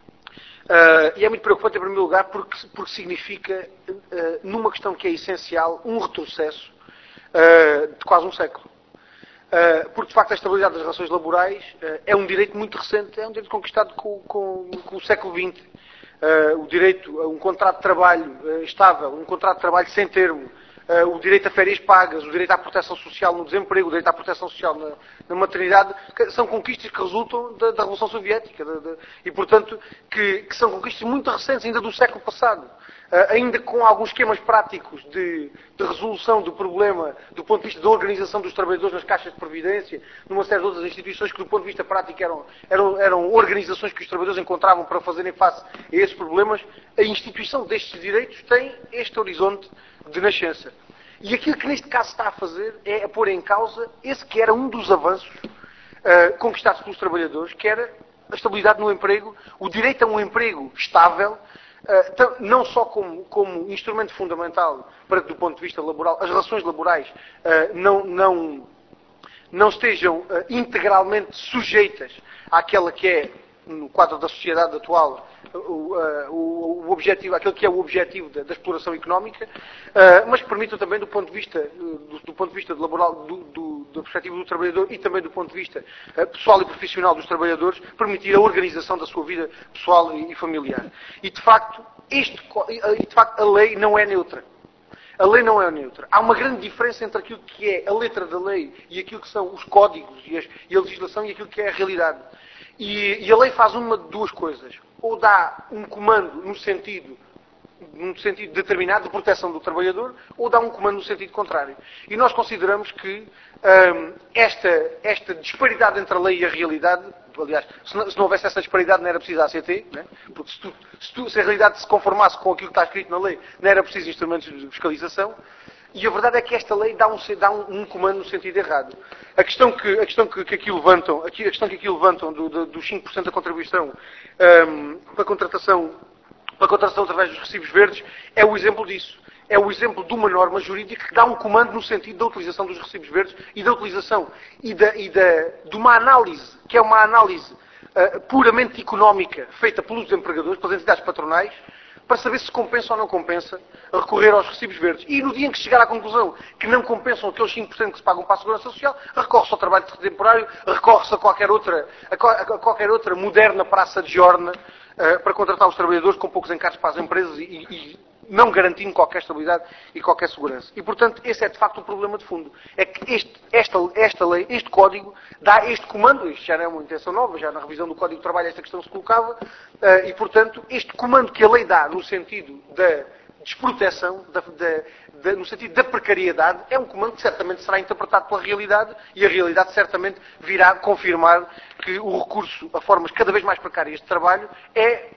E é muito preocupante, em primeiro lugar, porque significa, numa questão que é essencial, um retrocesso de quase um século. Porque, de facto, a estabilidade das relações laborais é um direito muito recente, é um direito conquistado com o século XX. O direito a um contrato de trabalho estável, um contrato de trabalho sem termo, o direito a férias pagas, o direito à proteção social no desemprego, o direito à proteção social na maternidade, são conquistas que resultam da Revolução Soviética e, portanto, que são conquistas muito recentes, ainda do século passado. Ainda com alguns esquemas práticos de resolução do problema do ponto de vista da organização dos trabalhadores nas caixas de previdência, numa série de outras instituições que do ponto de vista prático eram organizações que os trabalhadores encontravam para fazerem face a esses problemas, a instituição destes direitos tem este horizonte de nascença. E aquilo que neste caso está a fazer é a pôr em causa esse que era um dos avanços conquistados pelos trabalhadores, que era a estabilidade no emprego, o direito a um emprego estável, não só como instrumento fundamental para que, do ponto de vista laboral, as relações laborais não estejam integralmente sujeitas àquela que é no quadro da sociedade atual, o objetivo, aquele que é o objetivo da exploração económica, mas que permitam também do ponto de vista laboral, da perspectiva do trabalhador e também do ponto de vista pessoal e profissional dos trabalhadores, permitir a organização da sua vida pessoal e familiar. E de facto, a lei não é neutra. A lei não é neutra. Há uma grande diferença entre aquilo que é a letra da lei e aquilo que são os códigos e a legislação e aquilo que é a realidade. E a lei faz uma de duas coisas. Ou dá um comando num sentido determinado de proteção do trabalhador, ou dá um comando no sentido contrário. E nós consideramos que esta disparidade entre a lei e a realidade, aliás, se não houvesse essa disparidade não era preciso a ACT, né? Porque se a realidade se conformasse com aquilo que está escrito na lei, não era preciso instrumentos de fiscalização. E a verdade é que esta lei dá um comando no sentido errado. A questão que aqui levantam, dos 5% da contribuição para a contratação através dos recibos verdes, é o exemplo disso. É o exemplo de uma norma jurídica que dá um comando no sentido da utilização dos recibos verdes e da utilização de uma análise, que é uma análise puramente económica, feita pelos empregadores, pelas entidades patronais, para saber se compensa ou não compensa recorrer aos recibos verdes. E no dia em que chegar à conclusão que não compensam aqueles 5% que se pagam para a Segurança Social, recorre-se ao trabalho temporário, recorre-se a qualquer outra moderna praça de jorna para contratar os trabalhadores com poucos encargos para as empresas e não garantindo qualquer estabilidade e qualquer segurança. E, portanto, esse é de facto o problema de fundo. É que esta lei, este código, dá este comando, isto já não é uma intenção nova, já na revisão do Código de Trabalho esta questão se colocava, e, portanto, este comando que a lei dá no sentido da desproteção, no sentido da precariedade, é um comando que certamente será interpretado pela realidade e a realidade certamente virá confirmar que o recurso a formas cada vez mais precárias de trabalho é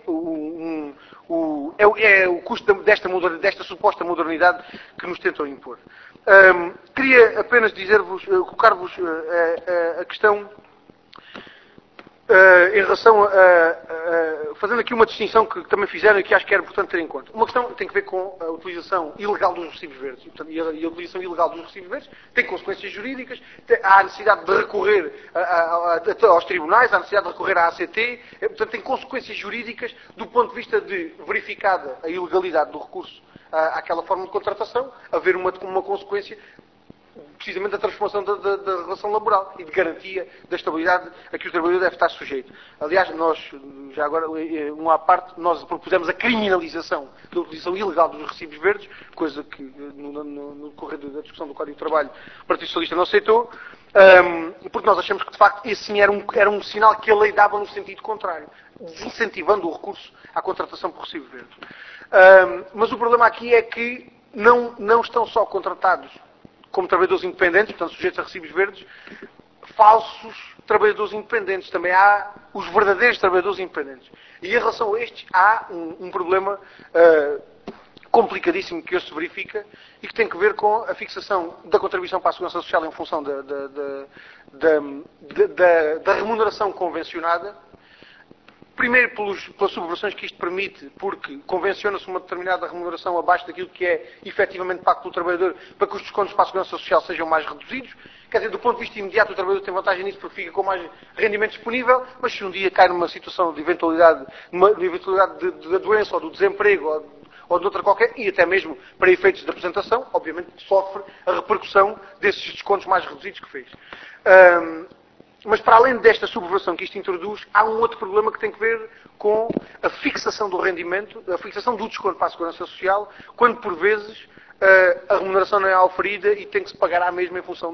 o custo desta suposta modernidade que nos tentam impor. Queria apenas colocar-vos a questão em relação fazendo aqui uma distinção que também fizeram e que acho que era importante ter em conta. Uma questão tem que ver com a utilização ilegal dos recibos verdes. E a utilização ilegal dos recibos verdes tem consequências jurídicas, há a necessidade de recorrer aos tribunais, há a necessidade de recorrer à ACT, portanto tem consequências jurídicas do ponto de vista de verificada a ilegalidade do recurso àquela forma de contratação, haver uma consequência precisamente da transformação da relação laboral e de garantia da estabilidade a que o trabalhador deve estar sujeito. Aliás, nós, já agora, uma à parte, nós propusemos a criminalização da utilização ilegal dos recibos verdes, coisa que no decorrer da discussão do Código de Trabalho o Partido Socialista não aceitou, porque nós achamos que, de facto, esse sim era um sinal que a lei dava no sentido contrário, desincentivando o recurso à contratação por recibos verdes. Mas o problema aqui é que não estão só contratados como trabalhadores independentes, portanto sujeitos a recibos verdes, falsos trabalhadores independentes. Também há os verdadeiros trabalhadores independentes. E em relação a estes há um problema complicadíssimo que hoje se verifica e que tem que ver com a fixação da contribuição para a Segurança Social em função da remuneração convencionada. Primeiro pelas subversões que isto permite, porque convenciona-se uma determinada remuneração abaixo daquilo que é efetivamente pago pelo trabalhador, para que os descontos para a Segurança Social sejam mais reduzidos. Quer dizer, do ponto de vista imediato, o trabalhador tem vantagem nisso porque fica com mais rendimento disponível, mas se um dia cai numa situação de eventualidade da doença ou do desemprego ou de outra qualquer, e até mesmo para efeitos de apresentação, obviamente sofre a repercussão desses descontos mais reduzidos que fez. Mas para além desta subversão que isto introduz, há um outro problema que tem que ver com a fixação do rendimento, a fixação do desconto para a Segurança Social, quando por vezes a remuneração não é oferida e tem que se pagar à mesma em função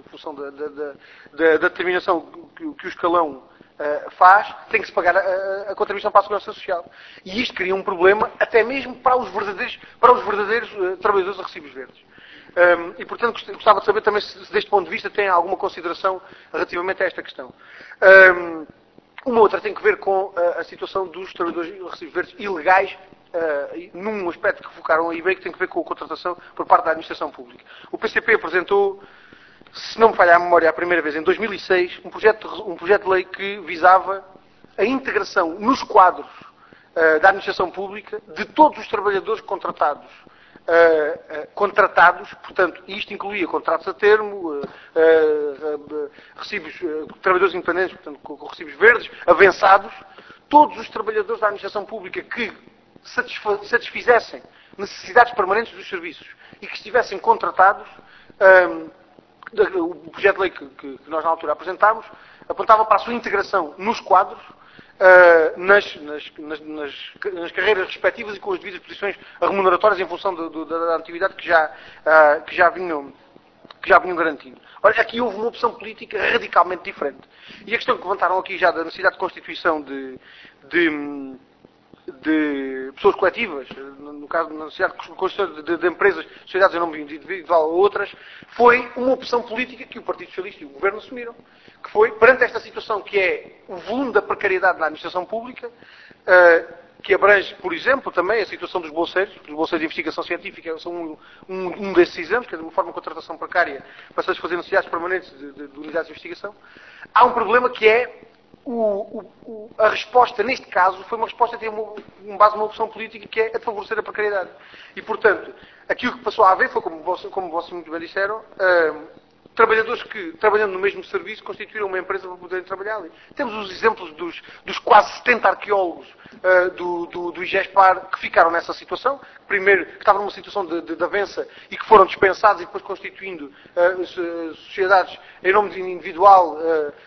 da determinação que o escalão faz, tem que se pagar a contribuição para a Segurança Social. E isto cria um problema até mesmo para os verdadeiros trabalhadores a recibos verdes. E, portanto, gostava de saber também se deste ponto de vista tem alguma consideração relativamente a esta questão. Uma outra tem que ver com a situação dos trabalhadores de recibos verdes ilegais, num aspecto que focaram aí bem, que tem que ver com a contratação por parte da administração pública. O PCP apresentou, se não me falha a memória, a primeira vez, em 2006, um projeto de lei que visava a integração nos quadros da administração pública de todos os trabalhadores contratados contratados, portanto, isto incluía contratos a termo, recibos, trabalhadores independentes, portanto, com recibos verdes, avançados, todos os trabalhadores da administração pública que satisfizessem necessidades permanentes dos serviços e que estivessem contratados, o projeto de lei que nós na altura apresentámos apontava para a sua integração nos quadros, nas carreiras respectivas e com as devidas posições remuneratórias em função da atividade que já vinham garantindo. Olha, aqui houve uma opção política radicalmente diferente. E a questão que levantaram aqui já da necessidade de constituição de pessoas coletivas, no caso da necessidade de constituição de empresas, sociedades em nome individual ou outras, foi uma opção política que o Partido Socialista e o Governo assumiram. Que foi, perante esta situação que é o volume da precariedade na administração pública, que abrange, por exemplo, também a situação dos bolseiros de investigação científica são um desses exemplos, que é de uma forma de contratação precária para satisfazer necessidades permanentes de unidades de investigação. Há um problema que é a resposta, neste caso, foi uma resposta que tem base numa opção política que é a de favorecer a precariedade. E, portanto, aquilo que passou a haver foi, como vocês muito bem disseram, trabalhadores que, trabalhando no mesmo serviço, constituíram uma empresa para poderem trabalhar ali. Temos os exemplos dos quase 70 arqueólogos do IGESPAR que ficaram nessa situação. Primeiro, que estavam numa situação de avança e que foram dispensados e depois constituindo sociedades em nome individual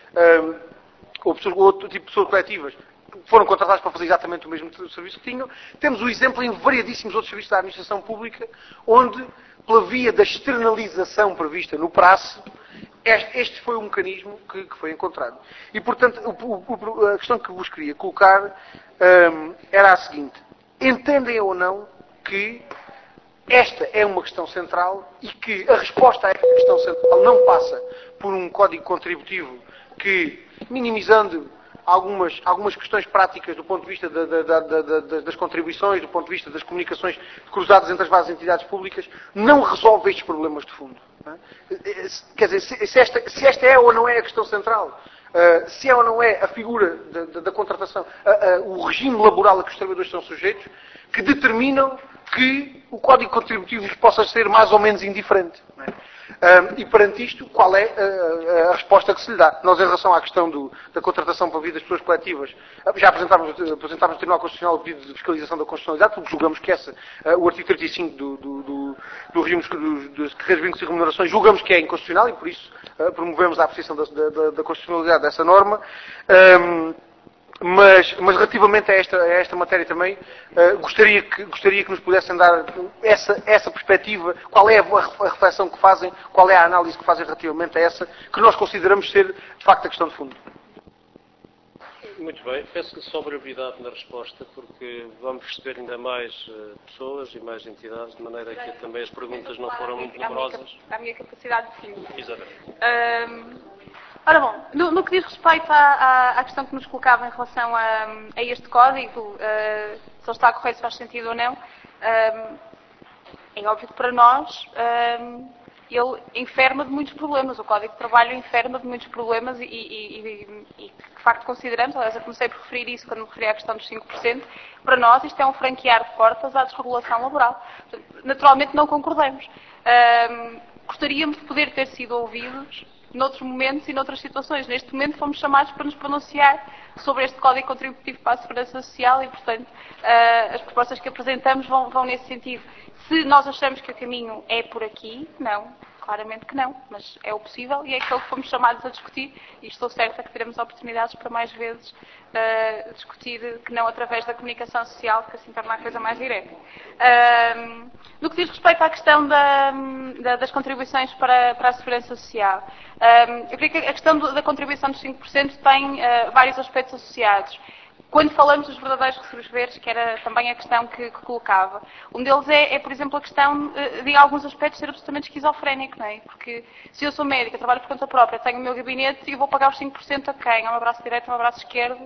ou outro tipo de pessoas coletivas, foram contratados para fazer exatamente o mesmo serviço que tinham. Temos o exemplo em variadíssimos outros serviços da administração pública, onde, pela via da externalização prevista no prazo, este foi o mecanismo que foi encontrado. E, portanto, a questão que vos queria colocar era a seguinte: entendem ou não que esta é uma questão central e que a resposta a esta questão central não passa por um código contributivo que, minimizando algumas questões práticas do ponto de vista das contribuições, do ponto de vista das comunicações cruzadas entre as várias entidades públicas, não resolve estes problemas de fundo. Quer dizer, se esta é ou não é a questão central, se é ou não é a figura da contratação, o regime laboral a que os trabalhadores são sujeitos, que determinam que o código contributivo possa ser mais ou menos indiferente. Não é? E perante isto, qual é a resposta que se lhe dá? Nós, em relação à questão da contratação para a vida das pessoas coletivas, já apresentámos no Tribunal Constitucional o pedido de fiscalização da constitucionalidade, porque julgamos que o artigo 35 do regime das carreiras, vínculos e remunerações, julgamos que é inconstitucional e, por isso, promovemos a apreciação da constitucionalidade dessa norma. Mas relativamente a esta matéria também, gostaria que nos pudessem dar essa perspectiva, qual é a reflexão que fazem, qual é a análise que fazem relativamente a essa, que nós consideramos ser, de facto, a questão de fundo. Muito bem, peço-lhe só brevidade na resposta, porque vamos receber ainda mais pessoas e mais entidades, de maneira que também as perguntas não foram muito numerosas. À minha capacidade de síntese. Exatamente. Ora bom, no que diz respeito à questão que nos colocava em relação a este código, se ele está correto, se faz sentido ou não, é óbvio que para nós ele enferma de muitos problemas. O Código de Trabalho enferma de muitos problemas e de facto consideramos, aliás eu comecei por referir isso quando me referi à questão dos 5%, para nós isto é um franquear de portas à desregulação laboral. Naturalmente não concordamos. Gostaríamos de poder ter sido ouvidos noutros momentos e noutras situações. Neste momento fomos chamados para nos pronunciar sobre este Código Contributivo para a Segurança Social e, portanto, as propostas que apresentamos vão nesse sentido. Se nós achamos que o caminho é por aqui, não. Claramente que não, mas é o possível e é aquilo que fomos chamados a discutir e estou certa que teremos oportunidades para mais vezes discutir, que não através da comunicação social, que assim torna a coisa mais direta. No que diz respeito à questão das contribuições para a segurança social, eu creio que a questão da contribuição dos 5% tem vários aspectos associados. Quando falamos dos verdadeiros recibos verdes, que era também a questão que colocava, um deles é, por exemplo, a questão de, em alguns aspectos, ser absolutamente esquizofrénico, não é? Porque se eu sou médica, trabalho por conta própria, tenho o meu gabinete e vou pagar os 5% a quem? A um braço direito, a um braço esquerdo,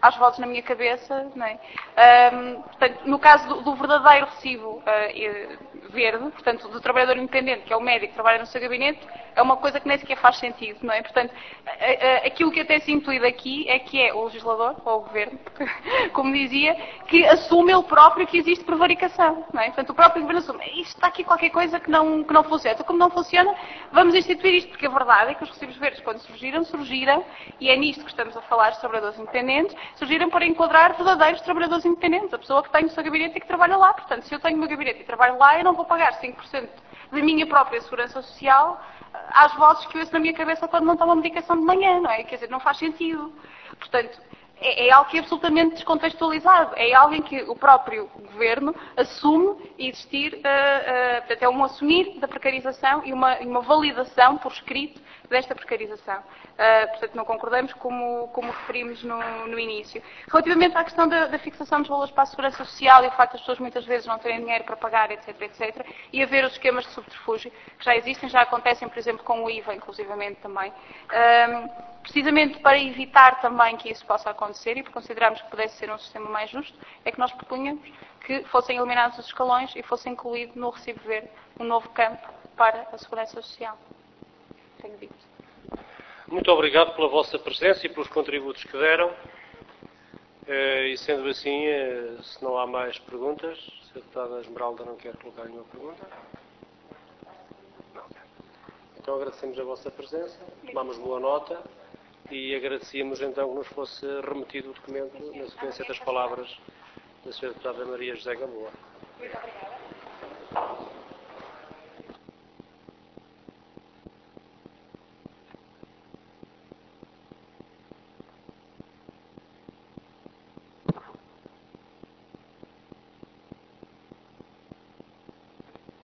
às vozes na minha cabeça, não é? Portanto, no caso do verdadeiro recibo verde, portanto, do trabalhador independente, que é o médico que trabalha no seu gabinete, é uma coisa que nem sequer faz sentido, não é? Portanto, aquilo que até se inclui aqui é que é o legislador, ou o governo, como dizia, que assume ele próprio que existe prevaricação, não é? Portanto, o próprio governo assume, isto está aqui qualquer coisa que não funciona. Então, como não funciona, vamos instituir isto, porque a verdade é que os recibos verdes, quando surgiram, e é nisto que estamos a falar, dos trabalhadores independentes, surgiram para enquadrar verdadeiros trabalhadores independentes, a pessoa que tem o seu gabinete e que trabalha lá. Portanto, se eu tenho o meu gabinete e trabalho lá, eu não vou pagar 5% da minha própria segurança social às vozes que eu ouço na minha cabeça quando não tomo a medicação de manhã, não é? Quer dizer, não faz sentido. Portanto, é algo que é absolutamente descontextualizado. É algo em que o próprio governo assume existir, portanto, é um assumir da precarização e uma validação por escrito desta precarização. Portanto, não concordamos como referimos no início. Relativamente à questão da fixação dos valores para a segurança social e o facto das pessoas muitas vezes não terem dinheiro para pagar, etc., e haver os esquemas de subterfúgio, que já existem, já acontecem, por exemplo, com o IVA, inclusivamente também, precisamente para evitar também que isso possa acontecer e porque consideramos que pudesse ser um sistema mais justo, é que nós propunhamos que fossem eliminados os escalões e fosse incluído no recibo verde um novo campo para a segurança social. Tenho dito. Muito obrigado pela vossa presença e pelos contributos que deram. E sendo assim, se não há mais perguntas, se a deputada Esmeralda não quer colocar nenhuma pergunta. Não. Então agradecemos a vossa presença, tomamos boa nota e agradecíamos então que nos fosse remetido o documento na sequência das palavras da Sra. Deputada Maria José Gamboa. Muito obrigada.